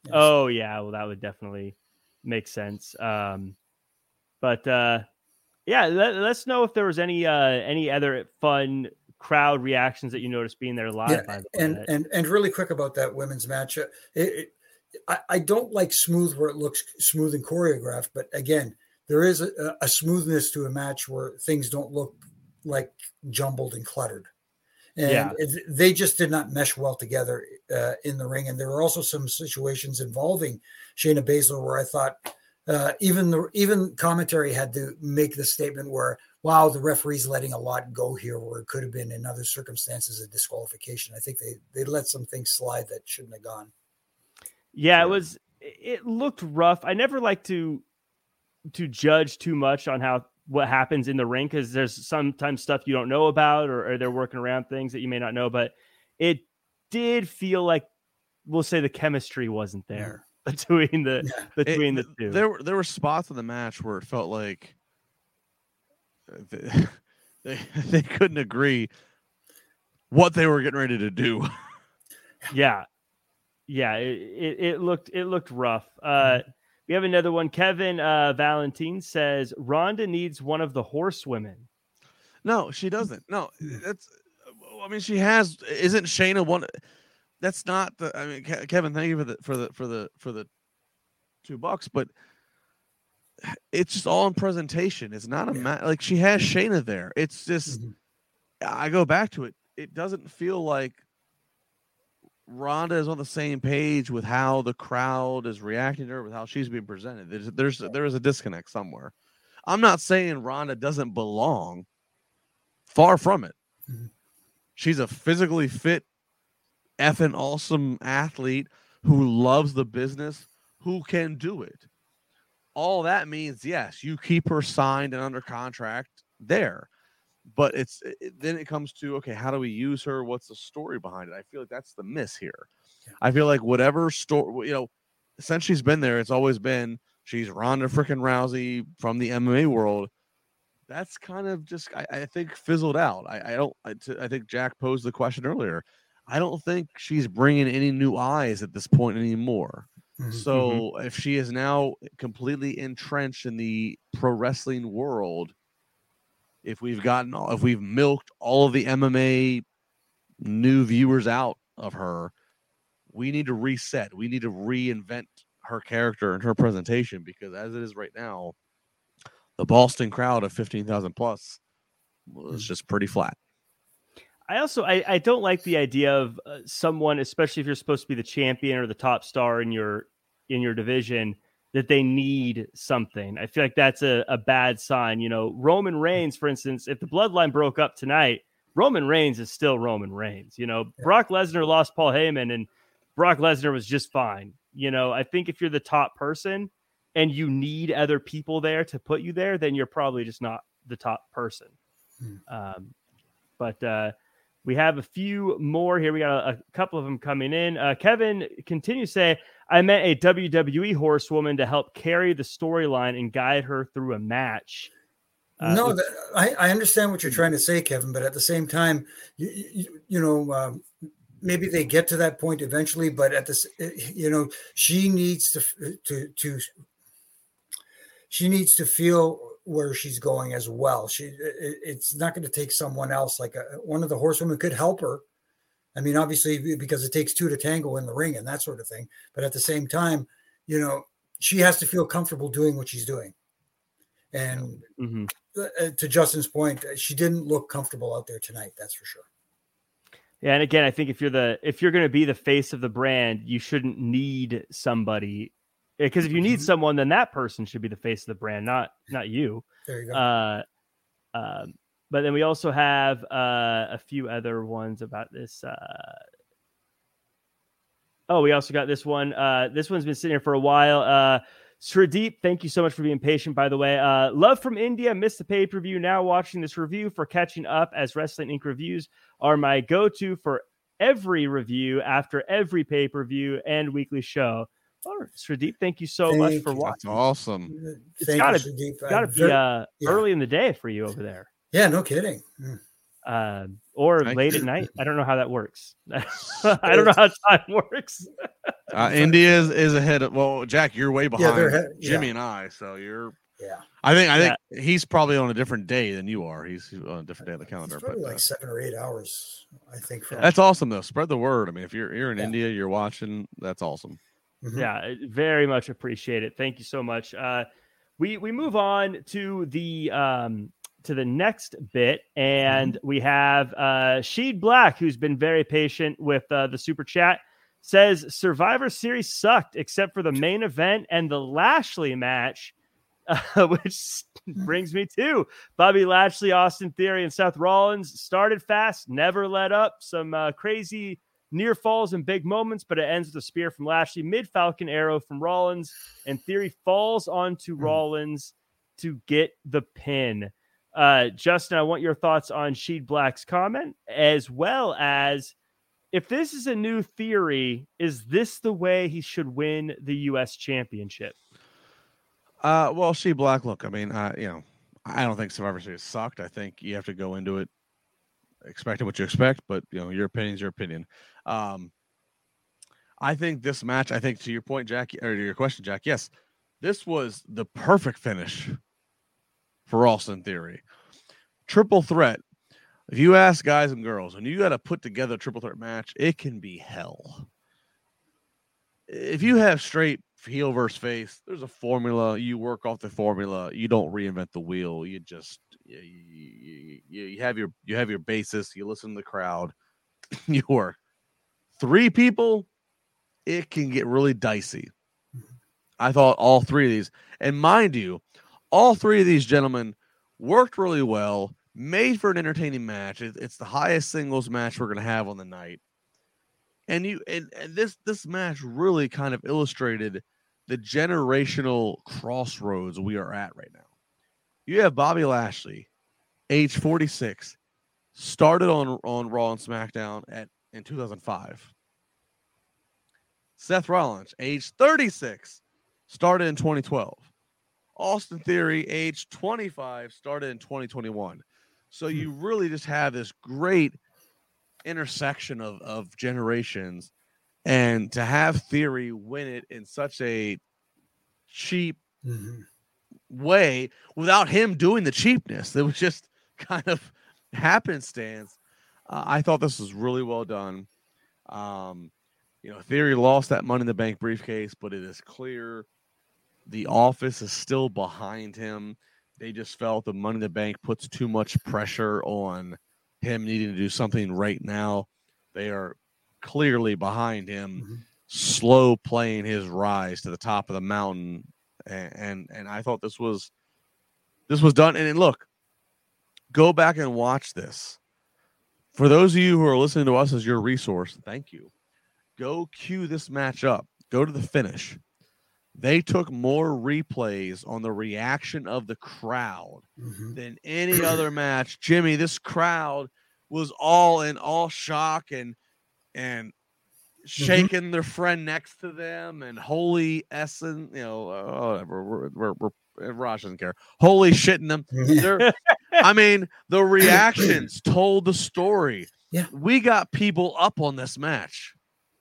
Yes. Oh yeah, well that would definitely make sense. But yeah, let's know if there was any other fun crowd reactions that you noticed being there live. Yeah, by the way, and really quick about that women's match. I don't like smooth where it looks smooth and choreographed, but again, there is a smoothness to a match where things don't look like jumbled and cluttered. And they just did not mesh well together in the ring. And there were also some situations involving Shayna Baszler where I thought even commentary had to make the statement where, wow, the referee's letting a lot go here where it could have been in other circumstances a disqualification. I think they let some things slide that shouldn't have gone. Yeah, it looked rough. I never like to judge too much on what happens in the ring, because there's sometimes stuff you don't know about, or they're working around things that you may not know, but it did feel like, we'll say, the chemistry wasn't there between the two. There were spots in the match where it felt like they couldn't agree what they were getting ready to do. Yeah. It looked rough. We have another one. Kevin Valentine says Ronda needs one of the horsewomen. No, she doesn't. No, she has. Isn't Shayna one? That's not the. I mean, Kevin, thank you for the $2, but it's just all in presentation. It's not a like she has Shayna there. It's just I go back to it. It doesn't feel like Ronda is on the same page with how the crowd is reacting to her, with how she's being presented. There is a disconnect somewhere. I'm not saying Ronda doesn't belong. Far from it. Mm-hmm. She's a physically fit, effing awesome athlete who loves the business, who can do it. All that means, yes, you keep her signed and under contract there. But then it comes to, okay, how do we use her? What's the story behind it? I feel like that's the miss here. Yeah. I feel like whatever story, since she's been there, it's always been she's Ronda freaking Rousey from the MMA world. That's kind of just, I think, fizzled out. I think Jack posed the question earlier. I don't think she's bringing any new eyes at this point anymore. Mm-hmm. So if she is now completely entrenched in the pro wrestling world, if we've milked all of the MMA new viewers out of her, we need to reset. We need to reinvent her character and her presentation, because as it is right now, the Boston crowd of 15,000 plus was just pretty flat. I don't like the idea of someone, especially if you're supposed to be the champion or the top star in your division, that they need something. I feel like that's a bad sign. Roman Reigns, for instance, if the bloodline broke up tonight, Roman Reigns is still Roman Reigns. Brock Lesnar lost Paul Heyman and Brock Lesnar was just fine. I think if you're the top person and you need other people there to put you there, then you're probably just not the top person. But we have a few more here. We got a couple of them coming in. Kevin continues to say, I met a WWE horsewoman to help carry the storyline and guide her through a match. I understand what you're trying to say, Kevin, but at the same time, maybe they get to that point eventually, but at this, she needs to feel where she's going as well. It's not going to take someone else. Like one of the horsewomen could help her. I mean, obviously, because it takes two to tango in the ring and that sort of thing. But at the same time, she has to feel comfortable doing what she's doing. And to Justin's point, she didn't look comfortable out there tonight. That's for sure. Yeah, and again, I think if you're going to be the face of the brand, you shouldn't need somebody. Because if you need someone, then that person should be the face of the brand, not you. There you go. But then we also have a few other ones about this. We also got this one. This one's been sitting here for a while. Sradeep, thank you so much for being patient, by the way. Love from India. Missed the pay-per-view. Now watching this review for catching up, as Wrestling Inc. reviews are my go-to for every review after every pay-per-view and weekly show. Oh, Sradeep, thank you so much for watching. That's awesome. It's got to be early in the day for you over there. Yeah, no kidding. or late at night. I don't know how that works. I don't know how time works. India is ahead of, well, Jack, you're way behind Jimmy yeah. and I. So you're, yeah. I think he's probably on a different day than you are. He's on a different day of the calendar. It's probably like 7 or 8 hours, I think. That's awesome though. Spread the word. I mean, if you're in India, you're watching, that's awesome. Mm-hmm. Yeah, very much appreciate it. Thank you so much. We move on to the next bit, and we have Sheed Black, who's been very patient with the super chat, says Survivor Series sucked except for the main event and the Lashley match, which brings me to Bobby Lashley, Austin Theory, and Seth Rollins. Started fast, never let up. Some crazy near falls and big moments, but it ends with a spear from Lashley, mid Falcon Arrow from Rollins, and Theory falls onto Rollins to get the pin. Justin, I want your thoughts on Sheed Black's comment, as well as if this is a new Theory, is this the way he should win the U.S. Championship? Well, Sheed Black, look, I mean, I don't think Survivor Series sucked. I think you have to go into it expecting what you expect, but your opinion's your opinion. I think this match, I think to your point, Jack, or to your question, Jack, yes, this was the perfect finish for Austin Theory. Triple threat. If you ask guys and girls, and you got to put together a triple threat match, it can be hell. If you have straight heel versus face, there's a formula. You work off the formula. You don't reinvent the wheel. You just you have your basis. You listen to the crowd. You work. 3 people, it can get really dicey. I thought all 3 of these, and mind you, all 3 of these gentlemen worked really well, made for an entertaining match. It's the highest singles match we're going to have on the night. And this match really kind of illustrated the generational crossroads we are at right now. You have Bobby Lashley, age 46, started on Raw and SmackDown in 2005. Seth Rollins, age 36, started in 2012. Austin Theory, age 25, started in 2021. So you really just have this great intersection of generations, and to have Theory win it in such a cheap way without him doing the cheapness, it was just kind of happenstance. I thought this was really well done. Theory lost that Money in the Bank briefcase, but it is clear the office is still behind him. They just felt the Money in the Bank puts too much pressure on him needing to do something right now. They are clearly behind him, slow playing his rise to the top of the mountain. And I thought this was done. And look, go back and watch this. For those of you who are listening to us as your resource, thank you. Go cue this match up. Go to the finish. They took more replays on the reaction of the crowd than any other match. Jimmy, this crowd was all in shock and shaking their friend next to them and holy essence, whatever. Raj doesn't care. Holy shitting them. I mean, the reactions told the story. Yeah, we got people up on this match.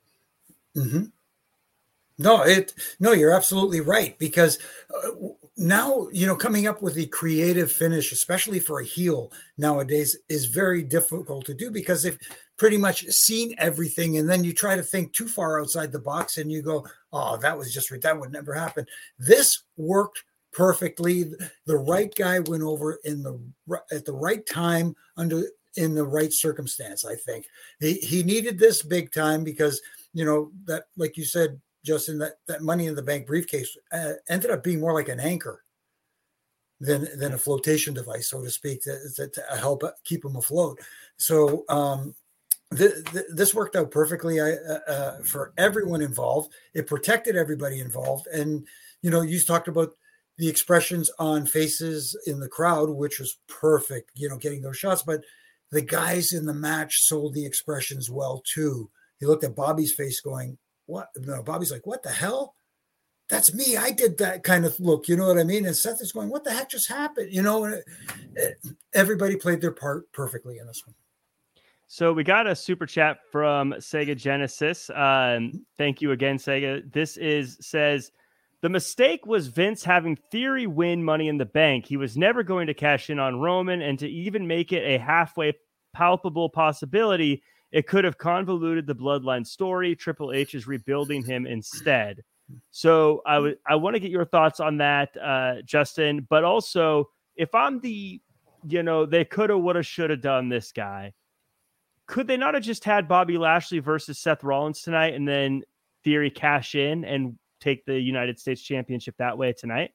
No, you're absolutely right, because now, coming up with the creative finish, especially for a heel nowadays, is very difficult to do, because they've pretty much seen everything. And then you try to think too far outside the box and you go, oh, that would never happen. This worked perfectly. The right guy went over at the right time in the right circumstance. I think he needed this big time, because, that, like you said, Justin, that Money in the Bank briefcase ended up being more like an anchor than a flotation device, so to speak, to help keep them afloat. So this worked out perfectly for everyone involved. It protected everybody involved. And, you talked about the expressions on faces in the crowd, which was perfect, getting those shots. But the guys in the match sold the expressions well, too. He looked at Bobby's face going, what? No, Bobby's like, what the hell? That's me. I did that kind of look. You know what I mean? And Seth is going, what the heck just happened? Everybody played their part perfectly in this one. So we got a super chat from Sega Genesis. Thank you again, Sega. This says, the mistake was Vince having Theory win Money in the Bank. He was never going to cash in on Roman, and to even make it a halfway palpable possibility, it could have convoluted the Bloodline story. Triple H is rebuilding him instead. So I want to get your thoughts on that, Justin. But also, if I'm they coulda, woulda, shoulda done this guy. Could they not have just had Bobby Lashley versus Seth Rollins tonight and then Theory cash in and take the United States Championship that way tonight?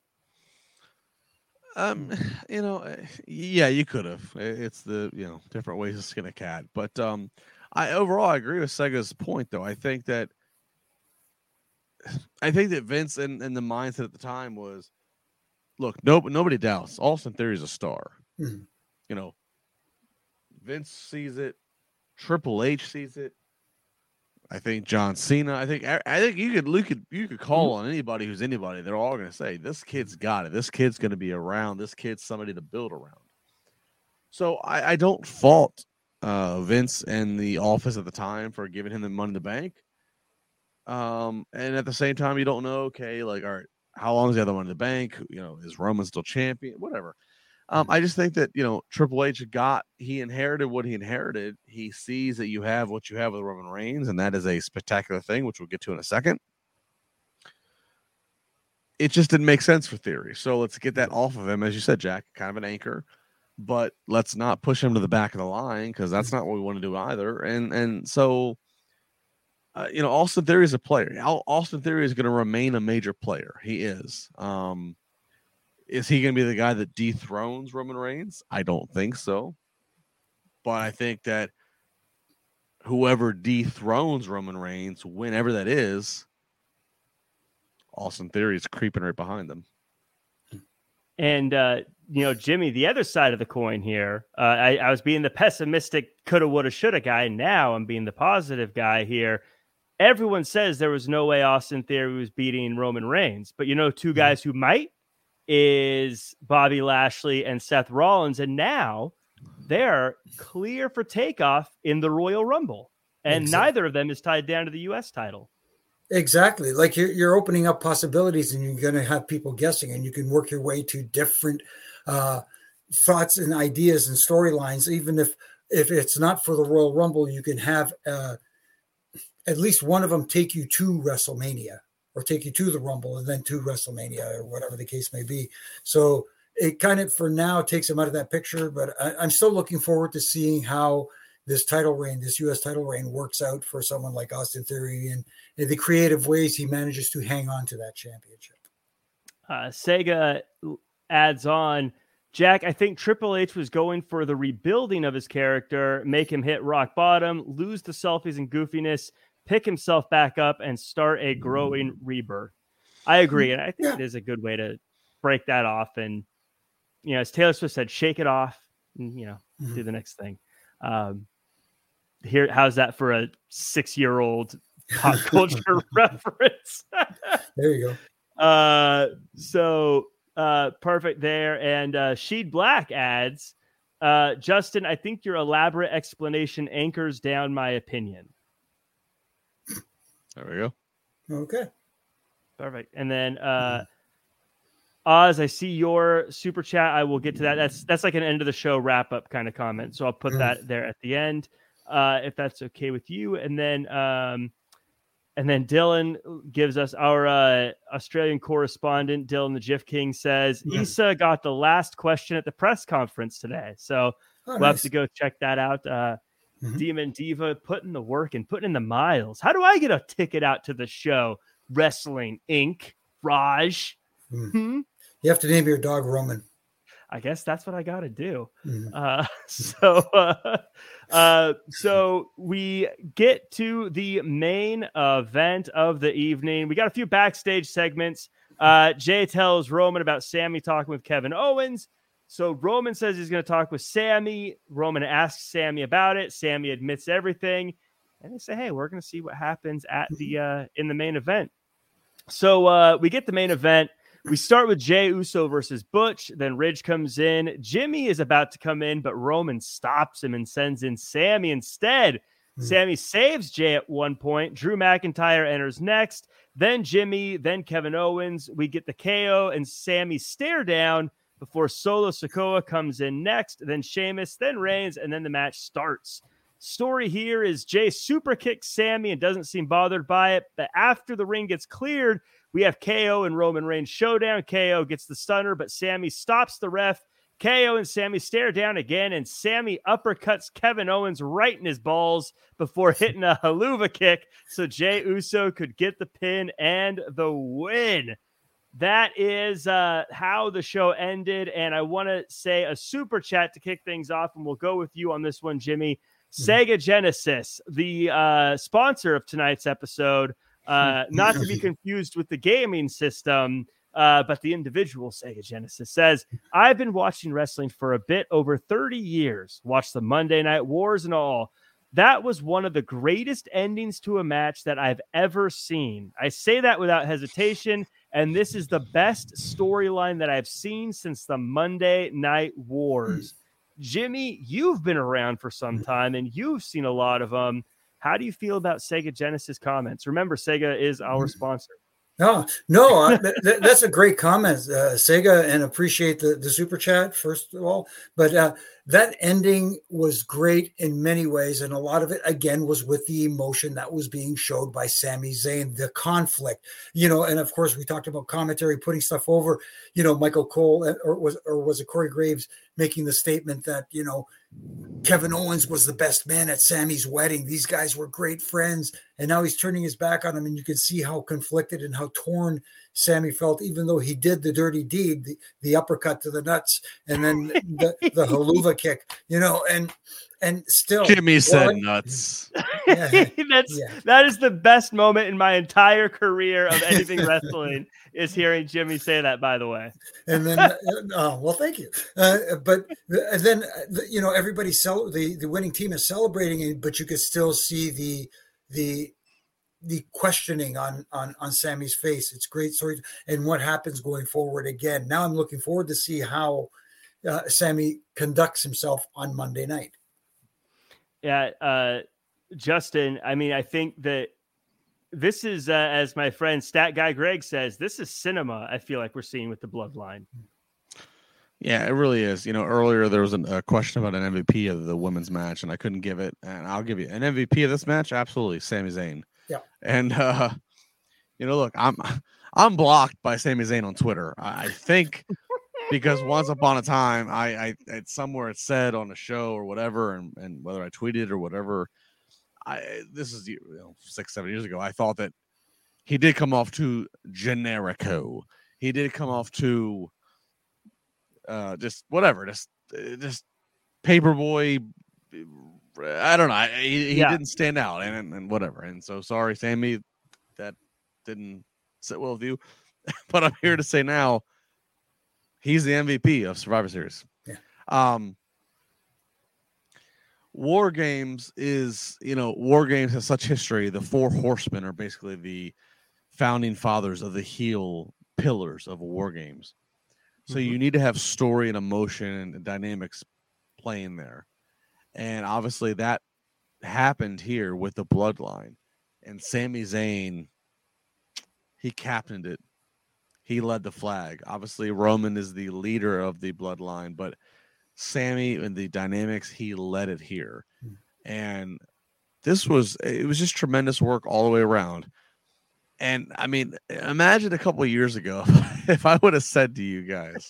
Yeah, you could have. It's the, different ways to skin a cat. But I agree with Sega's point, though. I think that Vince and the mindset at the time was, look, nobody doubts Austin Theory is a star. Mm-hmm. Vince sees it. Triple H sees it. I think John Cena. I think you could call on anybody who's anybody. They're all going to say, this kid's got it. This kid's going to be around. This kid's somebody to build around. So I don't fault Vince and the office at the time for giving him the Money in the Bank. And at the same time, you don't know, okay, like, all right, how long is the other Money in the Bank? Is Roman still champion? Whatever. I just think that, Triple H he inherited what he inherited. He sees that you have what you have with Roman Reigns, and that is a spectacular thing, which we'll get to in a second. It just didn't make sense for Theory. So let's get that off of him. As you said, Jack, kind of an anchor, but let's not push him to the back of the line, because that's not what we want to do either. And so, Austin Theory is a player. Austin Theory is going to remain a major player. He is. Is he going to be the guy that dethrones Roman Reigns? I don't think so. But I think that whoever dethrones Roman Reigns, whenever that is, Austin Theory is creeping right behind them. And, Jimmy, the other side of the coin here, I was being the pessimistic coulda, woulda, shoulda guy. Now I'm being the positive guy here. Everyone says there was no way Austin Theory was beating Roman Reigns. But, two guys who might is Bobby Lashley and Seth Rollins. And now they're clear for takeoff in the Royal Rumble. And neither of them is tied down to the U.S. title. Exactly. Like you're opening up possibilities, and you're going to have people guessing, and you can work your way to different thoughts and ideas and storylines. Even if it's not for the Royal Rumble, you can have at least one of them take you to WrestleMania, or take you to the Rumble and then to WrestleMania, or whatever the case may be. So it kind of, for now, takes him out of that picture. But I'm still looking forward to seeing how this title reign, this U.S. title reign, works out for someone like Austin Theory, and the creative ways he manages to hang on to that championship. Sega adds on, Jack, I think Triple H was going for the rebuilding of his character, make him hit rock bottom, lose the selfies and goofiness, pick himself back up, and start a growing rebirth. I agree. And I think it is a good way to break that off. And, as Taylor Swift said, shake it off and, do the next thing. Here, how's that for a 6-year-old pop culture reference? There you go. So perfect there. And Sheed Black adds, Justin, I think your elaborate explanation anchors down my opinion. There we go. Okay. Perfect. And then Oz, I see your super chat. I will get to that. That's like an end of the show wrap up kind of comment. So I'll put that there at the end, if that's okay with you. And then Dylan gives us our Australian correspondent, Dylan the GIF King, says Issa got the last question at the press conference today. So we'll have to go check that out. Demon Diva putting the work and putting in the miles. How do I get a ticket out to the show? Wrestling Inc. Raj. You have to name your dog Roman. I guess that's what I got to do. So we get to the main event of the evening. We got a few backstage segments. Jay tells Roman about Sammy talking with Kevin Owens. So Roman says he's going to talk with Sammy. Roman asks Sammy about it. Sammy admits everything. And they say, hey, we're going to see what happens at the in the main event. So we get the main event. We start with Jey Uso versus Butch. Then Ridge comes in. Jimmy is about to come in, but Roman stops him and sends in Sammy instead. Sammy saves Jey at one point. Drew McIntyre enters next. Then Jimmy, then Kevin Owens. We get the KO and Sammy stare down before Solo Sikoa comes in next. Then Sheamus, then Reigns, and then the match starts. Story here is Jey super kicks Sammy and doesn't seem bothered by it. But after the ring gets cleared, we have KO and Roman Reigns showdown. KO gets the stunner, but Sammy stops the ref. KO and Sammy stare down again, and Sammy uppercuts Kevin Owens right in his balls before hitting a haluva kick so Jey Uso could get the pin and the win. That is how the show ended, and I want to say a super chat to kick things off, and we'll go with you on this one, Jimmy. Sega Genesis, the sponsor of tonight's episode, not to be confused with the gaming system, but the individual Sega Genesis says, I've been watching wrestling for a bit over 30 years, watched the Monday Night Wars and all. That was one of the greatest endings to a match that I've ever seen. I say that without hesitation, and this is the best storyline that I've seen since the Monday Night Wars. Jimmy, you've been around for some time, and you've seen a lot of them. How do you feel about Sega Genesis comments? Remember, Sega is our sponsor. No, that's a great comment, Sega, and appreciate the super chat, first of all. But that ending was great in many ways, and a lot of it, again, was with the emotion that was being showed by Sami Zayn, the conflict, and of course, we talked about commentary, putting stuff over, Michael Cole, or was it Corey Graves making the statement that, Kevin Owens was the best man at Sammy's wedding. These guys were great friends. And now he's turning his back on him. And you can see how conflicted and how torn Sammy felt, even though he did the dirty deed, the uppercut to the nuts, and then the haluva kick, and still Jimmy said nuts. That is the best moment in my entire career of anything wrestling is hearing Jimmy say that, by the way. And then, well, thank you. But then, everybody the winning team is celebrating it, but you could still see the questioning on Sammy's face. It's great story, and what happens going forward. Again, now I'm looking forward to see how Sammy conducts himself on Monday night. Yeah, Justin, I mean, I think that this is, as my friend Stat Guy Greg says, this is cinema, I feel like we're seeing with the Bloodline. Yeah, it really is. Earlier there was a question about an MVP of the women's match, and I couldn't give it. And I'll give you an MVP of this match. Absolutely, Sami Zayn. Yeah. And look, I'm blocked by Sami Zayn on Twitter. I think because once upon a time, I somewhere it said on a show or whatever, and whether I tweeted or whatever, this is 6-7 years ago. I thought that he did come off too generico. He did come off too. Just whatever, just paperboy. I don't know. He didn't stand out, and whatever. And so sorry, Sammy, that didn't sit well with you. But I'm here to say now, he's the MVP of Survivor Series. Yeah. War Games is, War Games has such history. The Four Horsemen are basically the founding fathers of the heel pillars of War Games. So you need to have story and emotion and dynamics playing there. And obviously that happened here with the Bloodline. And Sami Zayn, he captained it. He led the flag. Obviously, Roman is the leader of the Bloodline, but Sammy and the dynamics, he led it here. And it was just tremendous work all the way around. And I mean, imagine a couple of years ago if I would have said to you guys,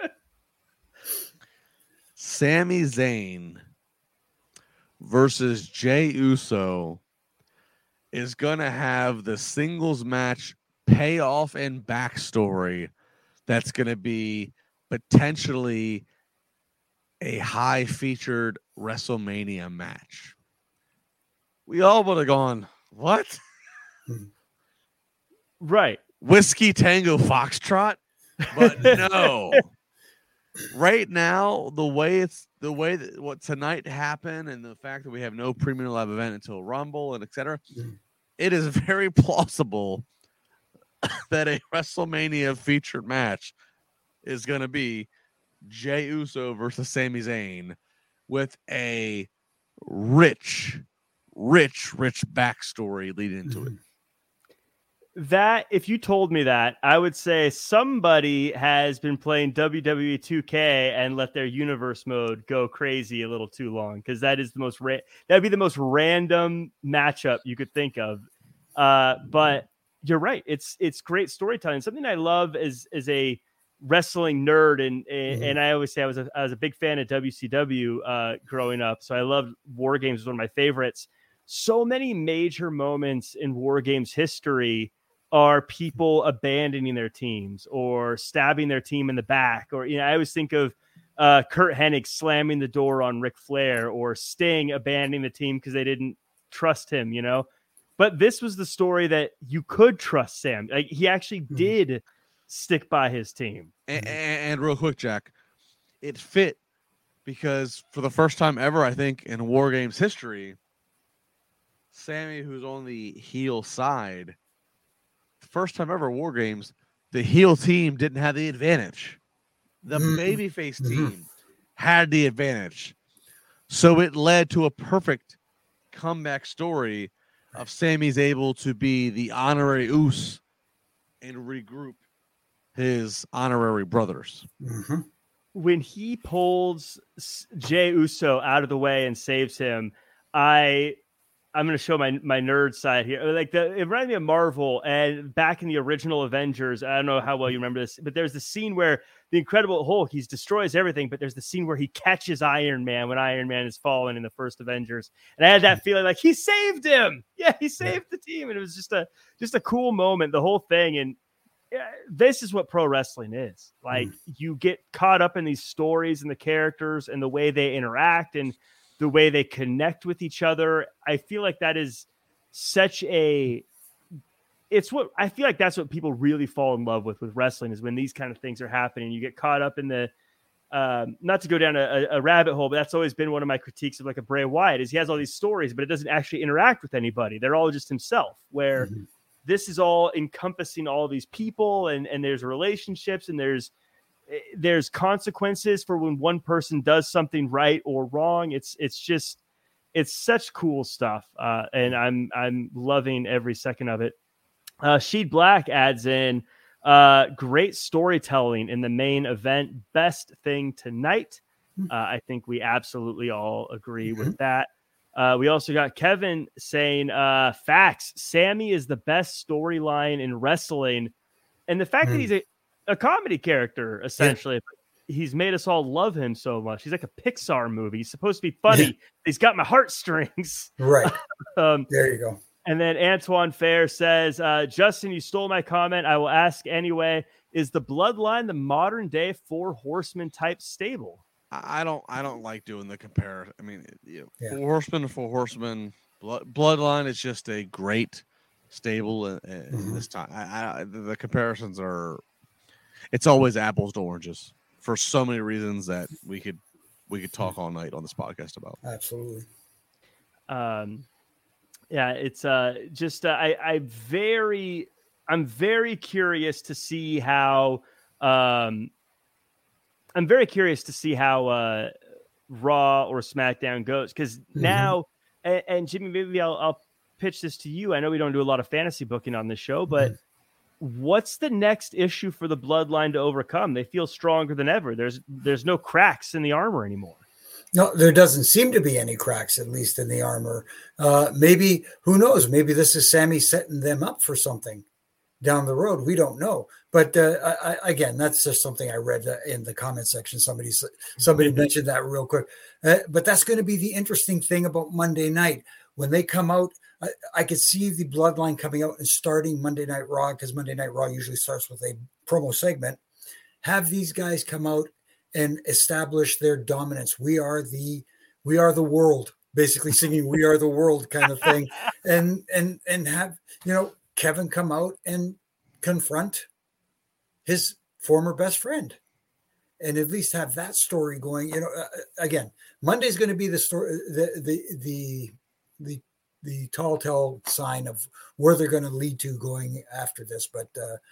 Sami Zayn versus Jey Uso is going to have the singles match payoff and backstory that's going to be potentially a high featured WrestleMania match. We all would have gone, what? Right. Whiskey Tango Foxtrot? But no. Right now, what tonight happened and the fact that we have no premium live event until Rumble and etc., it is very plausible that a WrestleMania featured match is going to be Jey Uso versus Sami Zayn with a rich backstory leading into it. That, if you told me that, I would say somebody has been playing WWE 2K and let their universe mode go crazy a little too long, because that is the most that'd be the most random matchup you could think of. But you're right; it's great storytelling. Something I love as a wrestling nerd, and I always say I was a big fan of WCW growing up, so I loved War Games. Was one of my favorites. So many major moments in War Games history are people abandoning their teams or stabbing their team in the back, or I always think of Kurt Hennig slamming the door on Ric Flair, or Sting abandoning the team because they didn't trust him. But this was the story that you could trust Sam. Like, he actually did stick by his team. And real quick, Jack, it fit because for the first time ever, I think, in War Games history, Sammy, who's on the heel side, first time ever War Games, the heel team didn't have the advantage. The babyface team had the advantage. So it led to a perfect comeback story of Sammy's able to be the honorary Uso and regroup his honorary brothers. When he pulls Jey Uso out of the way and saves him, I'm going to show my nerd side here. Like, it reminded me of Marvel, and back in the original Avengers, I don't know how well you remember this, but there's the scene where the Incredible Hulk, he destroys everything, but there's the scene where he catches Iron Man when Iron Man is fallen in the first Avengers. And I had that feeling like he saved him. Yeah, he saved the team. And it was just a cool moment, the whole thing. And this is what pro wrestling is. Like, you get caught up in these stories and the characters and the way they interact and the way they connect with each other. I feel like that is that's what people really fall in love with wrestling, is when these kind of things are happening. You get caught up in the, not to go down a rabbit hole, but that's always been one of my critiques of like a Bray Wyatt, is he has all these stories, but it doesn't actually interact with anybody. They're all just himself, where this is all encompassing all these people, and there's relationships, and there's consequences for when one person does something right or wrong. It's such cool stuff. And I'm loving every second of it. Sheed Black adds in, great storytelling in the main event. Best thing tonight. I think we absolutely all agree with that. We also got Kevin saying, facts. Sammy is the best storyline in wrestling. And the fact that he's a comedy character, essentially. He's made us all love him so much. He's like a Pixar movie. He's supposed to be funny. He's got my heartstrings. Right. There you go. And then Antoine Fair says, Justin, you stole my comment. I will ask anyway. Is the Bloodline the modern day Four Horsemen type stable? I don't like doing the comparison. I mean, Four Horsemen to Four Horsemen. Bloodline is just a great stable in this time. The comparisons are, it's always apples to oranges for so many reasons that we could talk all night on this podcast about. Absolutely. Yeah, it's just I'm very curious to see how Raw or SmackDown goes, because now, and Jimmy, maybe I'll pitch this to you. I know we don't do a lot of fantasy booking on this show, but what's the next issue for the Bloodline to overcome? They feel stronger than ever. There's no cracks in the armor anymore. No, there doesn't seem to be any cracks, at least in the armor. Maybe, who knows? Maybe this is Sammy setting them up for something down the road. We don't know. But again, that's just something I read in the comment section. Somebody mentioned that real quick. But that's going to be the interesting thing about Monday night. When they come out, I could see the Bloodline coming out and starting Monday Night Raw, because Monday Night Raw usually starts with a promo segment. Have these guys come out and establish their dominance. We are the world, basically singing "We Are the World" kind of thing, and have Kevin come out and confront his former best friend, and at least have that story going. Again, Monday's going to be the story, the telltale sign of where they're going to lead to going after this. But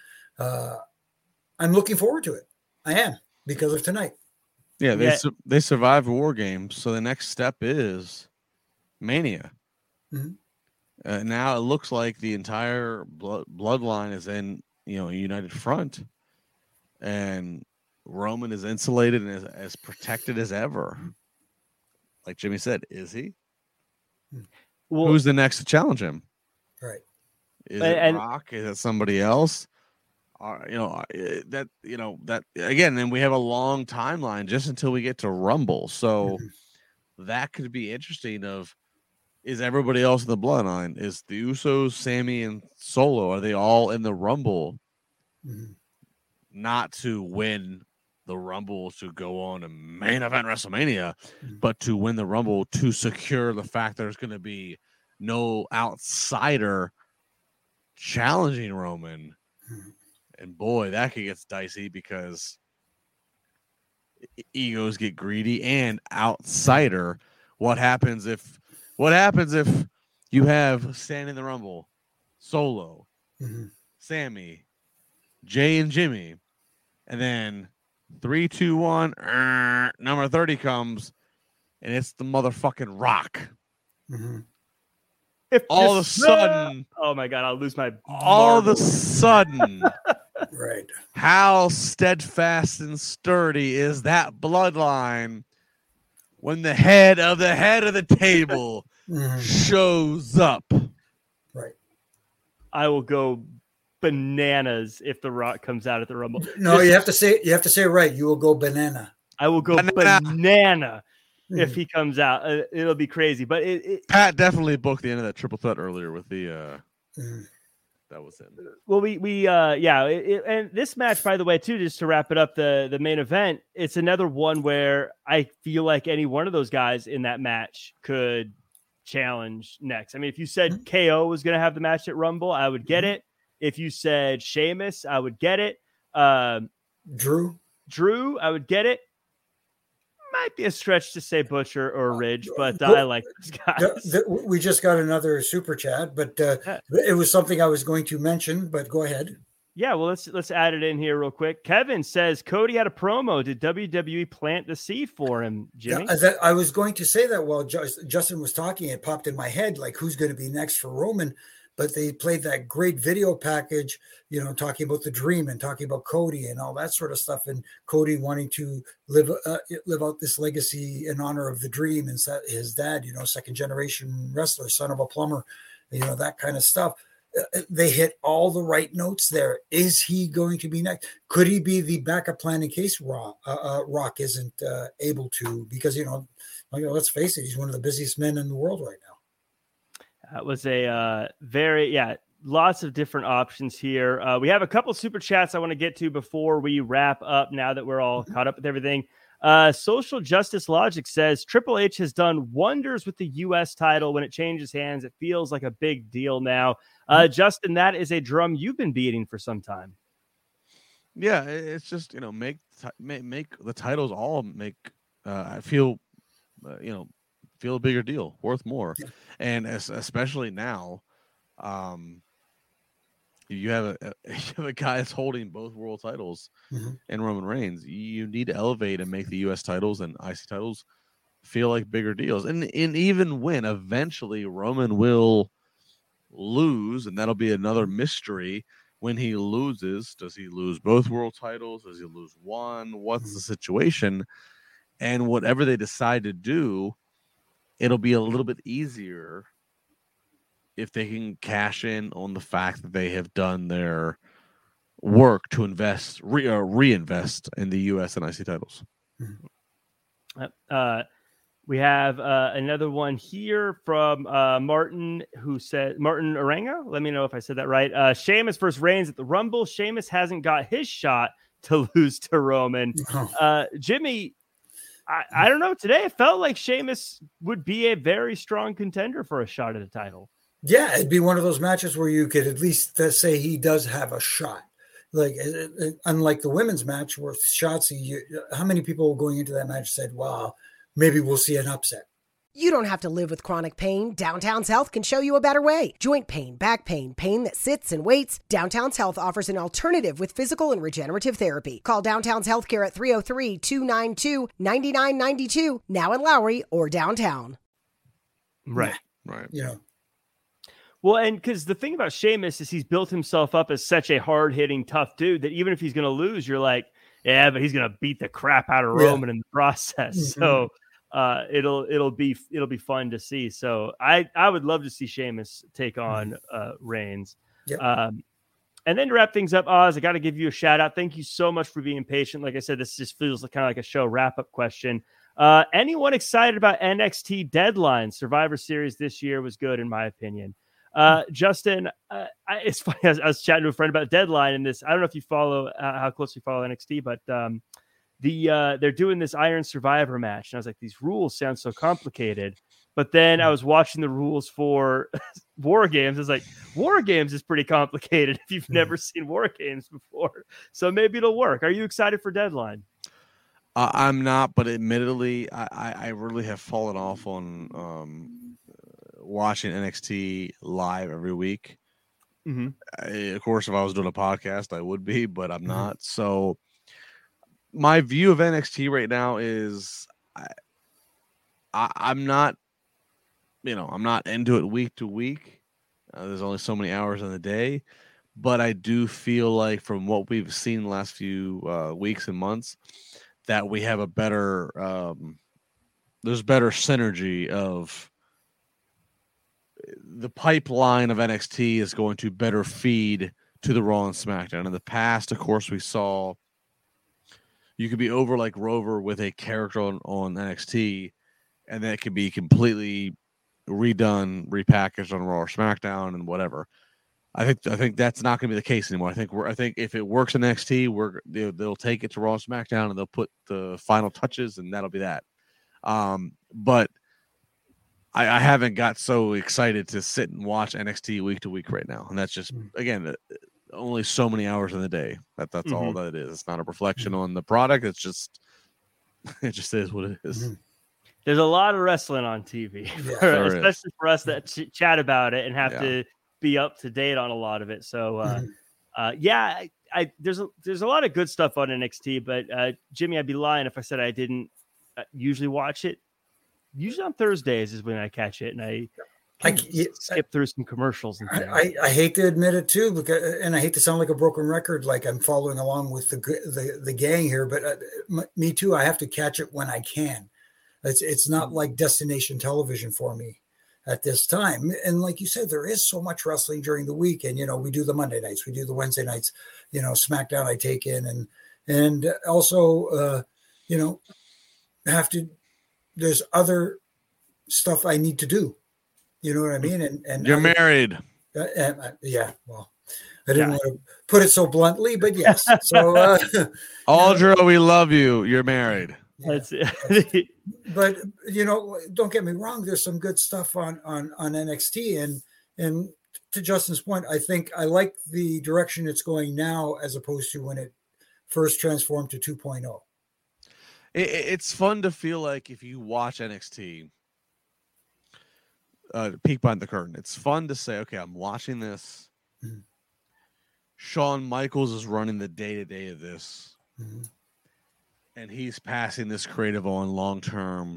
I'm looking forward to it. I am, because of tonight. Yeah, they survived War Games, so the next step is Mania. Mm-hmm. Now it looks like the entire bloodline is in a united front, and Roman is insulated and as protected as ever. Like Jimmy said, is he? Well, who's the next to challenge him? Right. Is it Rock? Is it somebody else? That again, then we have a long timeline just until we get to Rumble. So that could be interesting. Is everybody else in the bloodline? Is the Usos, Sammy, and Solo, are they all in the Rumble? Mm-hmm. Not to win the Rumble to go on a main event WrestleMania, but to win the Rumble to secure the fact there's going to be no outsider challenging Roman. And boy, that could get dicey because egos get greedy and outsider. What happens if you have standing in the Rumble, Solo, Sammy, Jay, and Jimmy, and then 3, 2, 1, number 30 comes, and it's the motherfucking Rock. Mm-hmm. All of a sudden, oh my God, I'll lose my. All of a sudden, right? How steadfast and sturdy is that bloodline when the head of the table shows up? Right. I will go bananas if the Rock comes out at the Rumble. No, you have to say it right. You will go banana. I will go banana. If he comes out, it'll be crazy. But Pat definitely booked the end of that triple threat earlier with the that was it. Well, and this match, by the way, too, just to wrap it up, the main event, it's another one where I feel like any one of those guys in that match could challenge next. I mean, if you said KO was going to have the match at Rumble, I would get it. If you said Sheamus, I would get it. Drew, I would get it. Might be a stretch to say Butcher or Ridge, but I like these guys. We just got another super chat, but it was something I was going to mention, but go ahead. Yeah, well, let's add it in here real quick. Kevin says Cody had a promo. Did WWE plant the seed for him, Jimmy? Yeah, I was going to say that while Justin was talking. It popped in my head, like who's going to be next for Roman. But they played that great video package, talking about the dream and talking about Cody and all that sort of stuff. And Cody wanting to live out this legacy in honor of the dream and his dad, second generation wrestler, son of a plumber, that kind of stuff. They hit all the right notes there. Is he going to be next? Could he be the backup plan in case Rock isn't able to? Because, let's face it, he's one of the busiest men in the world right now. That was a lots of different options here. We have a couple super chats I want to get to before we wrap up now that we're all caught up with everything. Social Justice Logic says Triple H has done wonders with the U.S. title. When it changes hands, it feels like a big deal now. Justin, that is a drum you've been beating for some time. Yeah, it's just, make the titles all make, I feel, feel a bigger deal, worth more. Yeah. And especially now, you have a guy that's holding both world titles in Roman Reigns. You need to elevate and make the U.S. titles and IC titles feel like bigger deals. And even when eventually Roman will lose, and that'll be another mystery. When he loses, does he lose both world titles? Does he lose one? What's the situation? And whatever they decide to do, it'll be a little bit easier if they can cash in on the fact that they have done their work to reinvest in the U.S. and IC titles. We have another one here from Martin, who said, Martin Arango. Let me know if I said that right. Sheamus versus Reigns at the Rumble. Sheamus hasn't got his shot to lose to Roman. Jimmy, I don't know. Today it felt like Sheamus would be a very strong contender for a shot at the title. Yeah, it'd be one of those matches where you could at least say he does have a shot. Like, unlike the women's match where Shotzi, how many people going into that match said, wow, maybe we'll see an upset. You don't have to live with chronic pain. Downtown's Health can show you a better way. Joint pain, back pain, pain that sits and waits. Downtown's Health offers an alternative with physical and regenerative therapy. Call Downtown's Healthcare at 303-292-9992, now in Lowry or downtown. Right. Yeah. Well, and because the thing about Sheamus is he's built himself up as such a hard-hitting, tough dude that even if he's going to lose, you're like, yeah, but he's going to beat the crap out of Roman in the process. Mm-hmm. So it'll be fun to see. So I would love to see Sheamus take on Reigns. Yep. And then to wrap things up, Oz, I got to give you a shout out. Thank you so much for being patient. Like I said, this just feels kind of like a show wrap-up question. Anyone excited about NXT Deadline? Survivor Series this year was good, in my opinion. Justin, it's funny. I was chatting to a friend about Deadline and this. I don't know if you follow how closely you follow NXT, but they're doing this Iron Survivor match, and I was like, these rules sound so complicated. But then I was watching the rules for War Games. I was like, War Games is pretty complicated if you've never seen War Games before. So maybe it'll work. Are you excited for Deadline? I'm not, but admittedly, I really have fallen off on watching NXT live every week. Mm-hmm. Of course, if I was doing a podcast, I would be, but I'm not. So my view of NXT right now is I'm not, I'm not into it week to week. There's only so many hours in the day, but I do feel like from what we've seen the last few weeks and months that we have a better, there's better synergy of the pipeline of NXT is going to better feed to the Raw and SmackDown. In the past, of course, we saw you could be over like Rover with a character on NXT, and then it could be completely redone, repackaged on Raw or SmackDown and whatever. I think that's not going to be the case anymore. I think if it works in NXT, they'll take it to Raw and SmackDown and they'll put the final touches, and that'll be that. But I haven't got so excited to sit and watch NXT week to week right now, and that's just again only so many hours in the day. That's all that it is. It's not a reflection on the product. It just is what it is. There's a lot of wrestling on TV, especially for us that chat about it and have to be up to date on a lot of it. So, there's a lot of good stuff on NXT, but Jimmy, I'd be lying if I said I didn't usually watch it. Usually on Thursdays is when I catch it, and I skip through some commercials and things. I hate to admit it too, and I hate to sound like a broken record, like I'm following along with the gang here, but me too. I have to catch it when I can. It's not like destination television for me at this time. And like you said, there is so much wrestling during the week, and we do the Monday nights, we do the Wednesday nights. SmackDown I take in, and also have to. There's other stuff I need to do. You know what I mean? And you're married. Yeah. Well, I didn't want to put it so bluntly, but yes. So, Aldra, we love you. You're married. Yeah. But don't get me wrong. There's some good stuff on NXT, and to Justin's point, I think I like the direction it's going now as opposed to when it first transformed to 2.0. It's fun to feel like if you watch NXT, peek behind the curtain. It's fun to say, okay, I'm watching this. Mm-hmm. Shawn Michaels is running the day-to-day of this. Mm-hmm. And he's passing this creative on long-term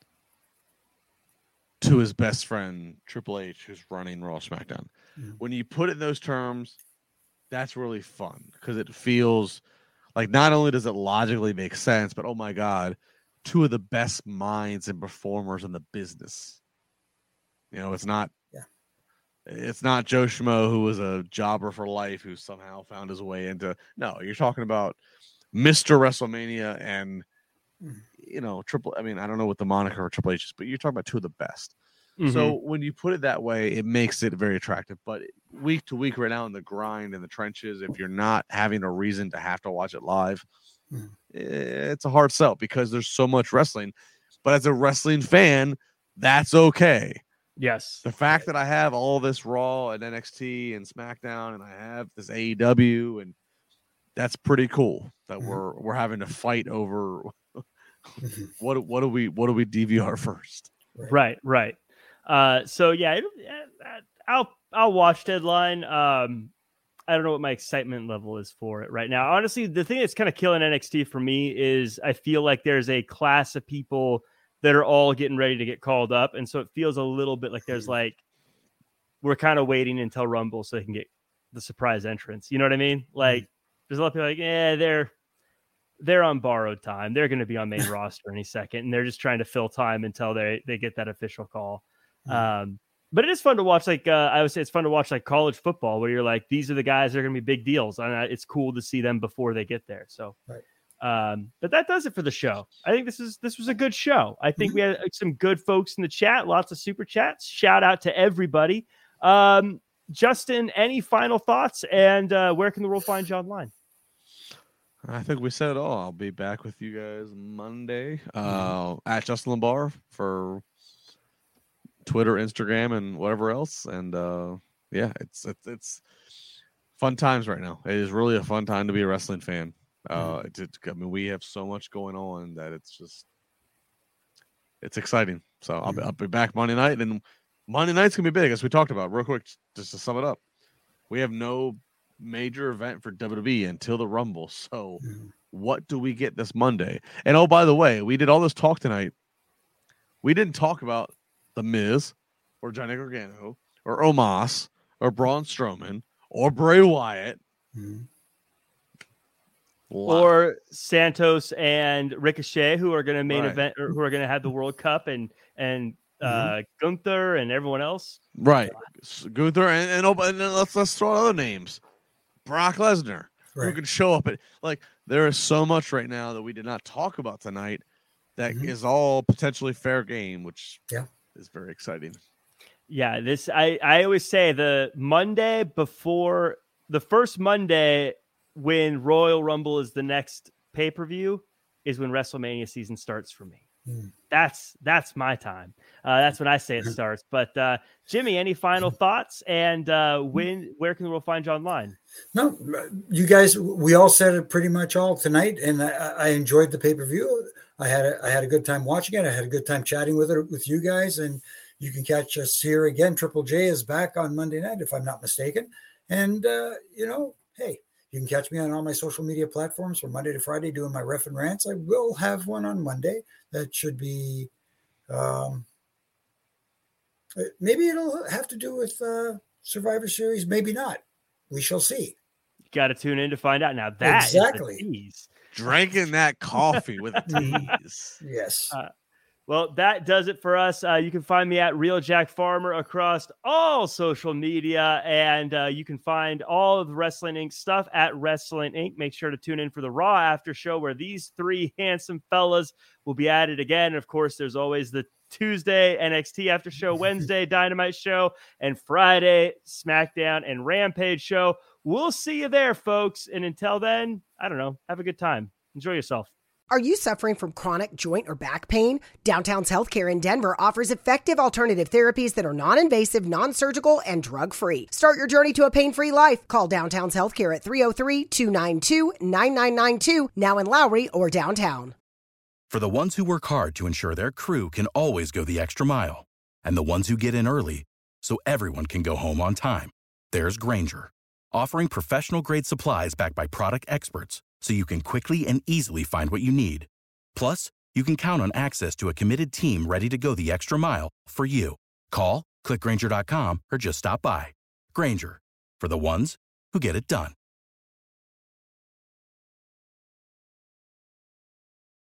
to his best friend, Triple H, who's running Raw SmackDown. Mm-hmm. When you put it in those terms, that's really fun because it feels like not only does it logically make sense, but oh my God, two of the best minds and performers in the business. It's not Joe Schmo who was a jobber for life who somehow found his way into. No, you're talking about Mr. WrestleMania and Triple. I mean, I don't know what the moniker of Triple H is, but you're talking about two of the best. Mm-hmm. So when you put it that way, it makes it very attractive. But week to week, right now in the grind in the trenches, if you're not having a reason to have to watch it live, it's a hard sell because there's so much wrestling. But as a wrestling fan, that's okay. Yes. The fact that I have all this Raw and NXT and SmackDown, and I have this AEW, and that's pretty cool that we're having to fight over what do we DVR first. Right. So yeah, I'll watch Deadline. I don't know what my excitement level is for it right now. Honestly, the thing that's kind of killing NXT for me is I feel like there's a class of people that are all getting ready to get called up. And so it feels a little bit like there's like, we're kind of waiting until Rumble so they can get the surprise entrance. You know what I mean? Like there's a lot of people like, they're on borrowed time. They're going to be on main roster any second. And they're just trying to fill time until they get that official call. But it is fun to watch. Like I would say it's fun to watch like college football where you're like, these are the guys that are going to be big deals. And it's cool to see them before they get there. So, but that does it for the show. I think this was a good show. I think we had some good folks in the chat, lots of super chats. Shout out to everybody. Justin, any final thoughts? And where can the world find you online? I think we said it all. I'll be back with you guys Monday at Justin Lambar for Twitter, Instagram, and whatever else. And it's fun times right now. It is really a fun time to be a wrestling fan. I mean, we have so much going on that it's exciting. So I'll be back Monday night, and Monday night's gonna be big, as we talked about. Real quick, just to sum it up, we have no major event for WWE until the Rumble. So what do we get this Monday? And oh, by the way, we did all this talk tonight. We didn't talk about The Miz or Johnny Gargano or Omos or Braun Strowman or Bray Wyatt or Santos and Ricochet, who are going to main event, or who are going to have the World Cup, and Gunther and everyone else. Right. Gunther and let's throw out other names. Brock Lesnar, who can show up at, like, there is so much right now that we did not talk about tonight that is all potentially fair game, which is very exciting. Yeah, I always say the Monday before, the first Monday when Royal Rumble is the next pay-per-view is when WrestleMania season starts for me. That's my time. That's when I say it starts. But Jimmy, any final thoughts? And where can the world find you online? No, you guys, we all said it pretty much all tonight, and I enjoyed the pay-per-view. I had a good time watching it. I had a good time chatting with you guys, and you can catch us here again. Triple J is back on Monday night, if I'm not mistaken. And hey, you can catch me on all my social media platforms from Monday to Friday doing my ref and rants. I will have one on Monday that should be, maybe it'll have to do with Survivor Series, maybe not. We shall see. You got to tune in to find out. Now that exactly. Is drinking that coffee with teas. Yes. Well, that does it for us. You can find me at Real Jack Farmer across all social media, and you can find all of the Wrestling Inc. stuff at Wrestling Inc. Make sure to tune in for the Raw after show, where these three handsome fellas will be at it again. Of course, there's always the Tuesday NXT after show, Wednesday Dynamite show, and Friday SmackDown and Rampage show. We'll see you there, folks. And until then, I don't know, have a good time. Enjoy yourself. Are you suffering from chronic joint or back pain? Downtown's Healthcare in Denver offers effective alternative therapies that are non-invasive, non-surgical, and drug-free. Start your journey to a pain-free life. Call Downtown's Healthcare at 303-292-9992, now in Lowry or downtown. For the ones who work hard to ensure their crew can always go the extra mile, and the ones who get in early so everyone can go home on time, there's Grainger, offering professional-grade supplies backed by product experts, so you can quickly and easily find what you need. Plus, you can count on access to a committed team ready to go the extra mile for you. Call, click Grainger.com, or just stop by. Grainger, for the ones who get it done.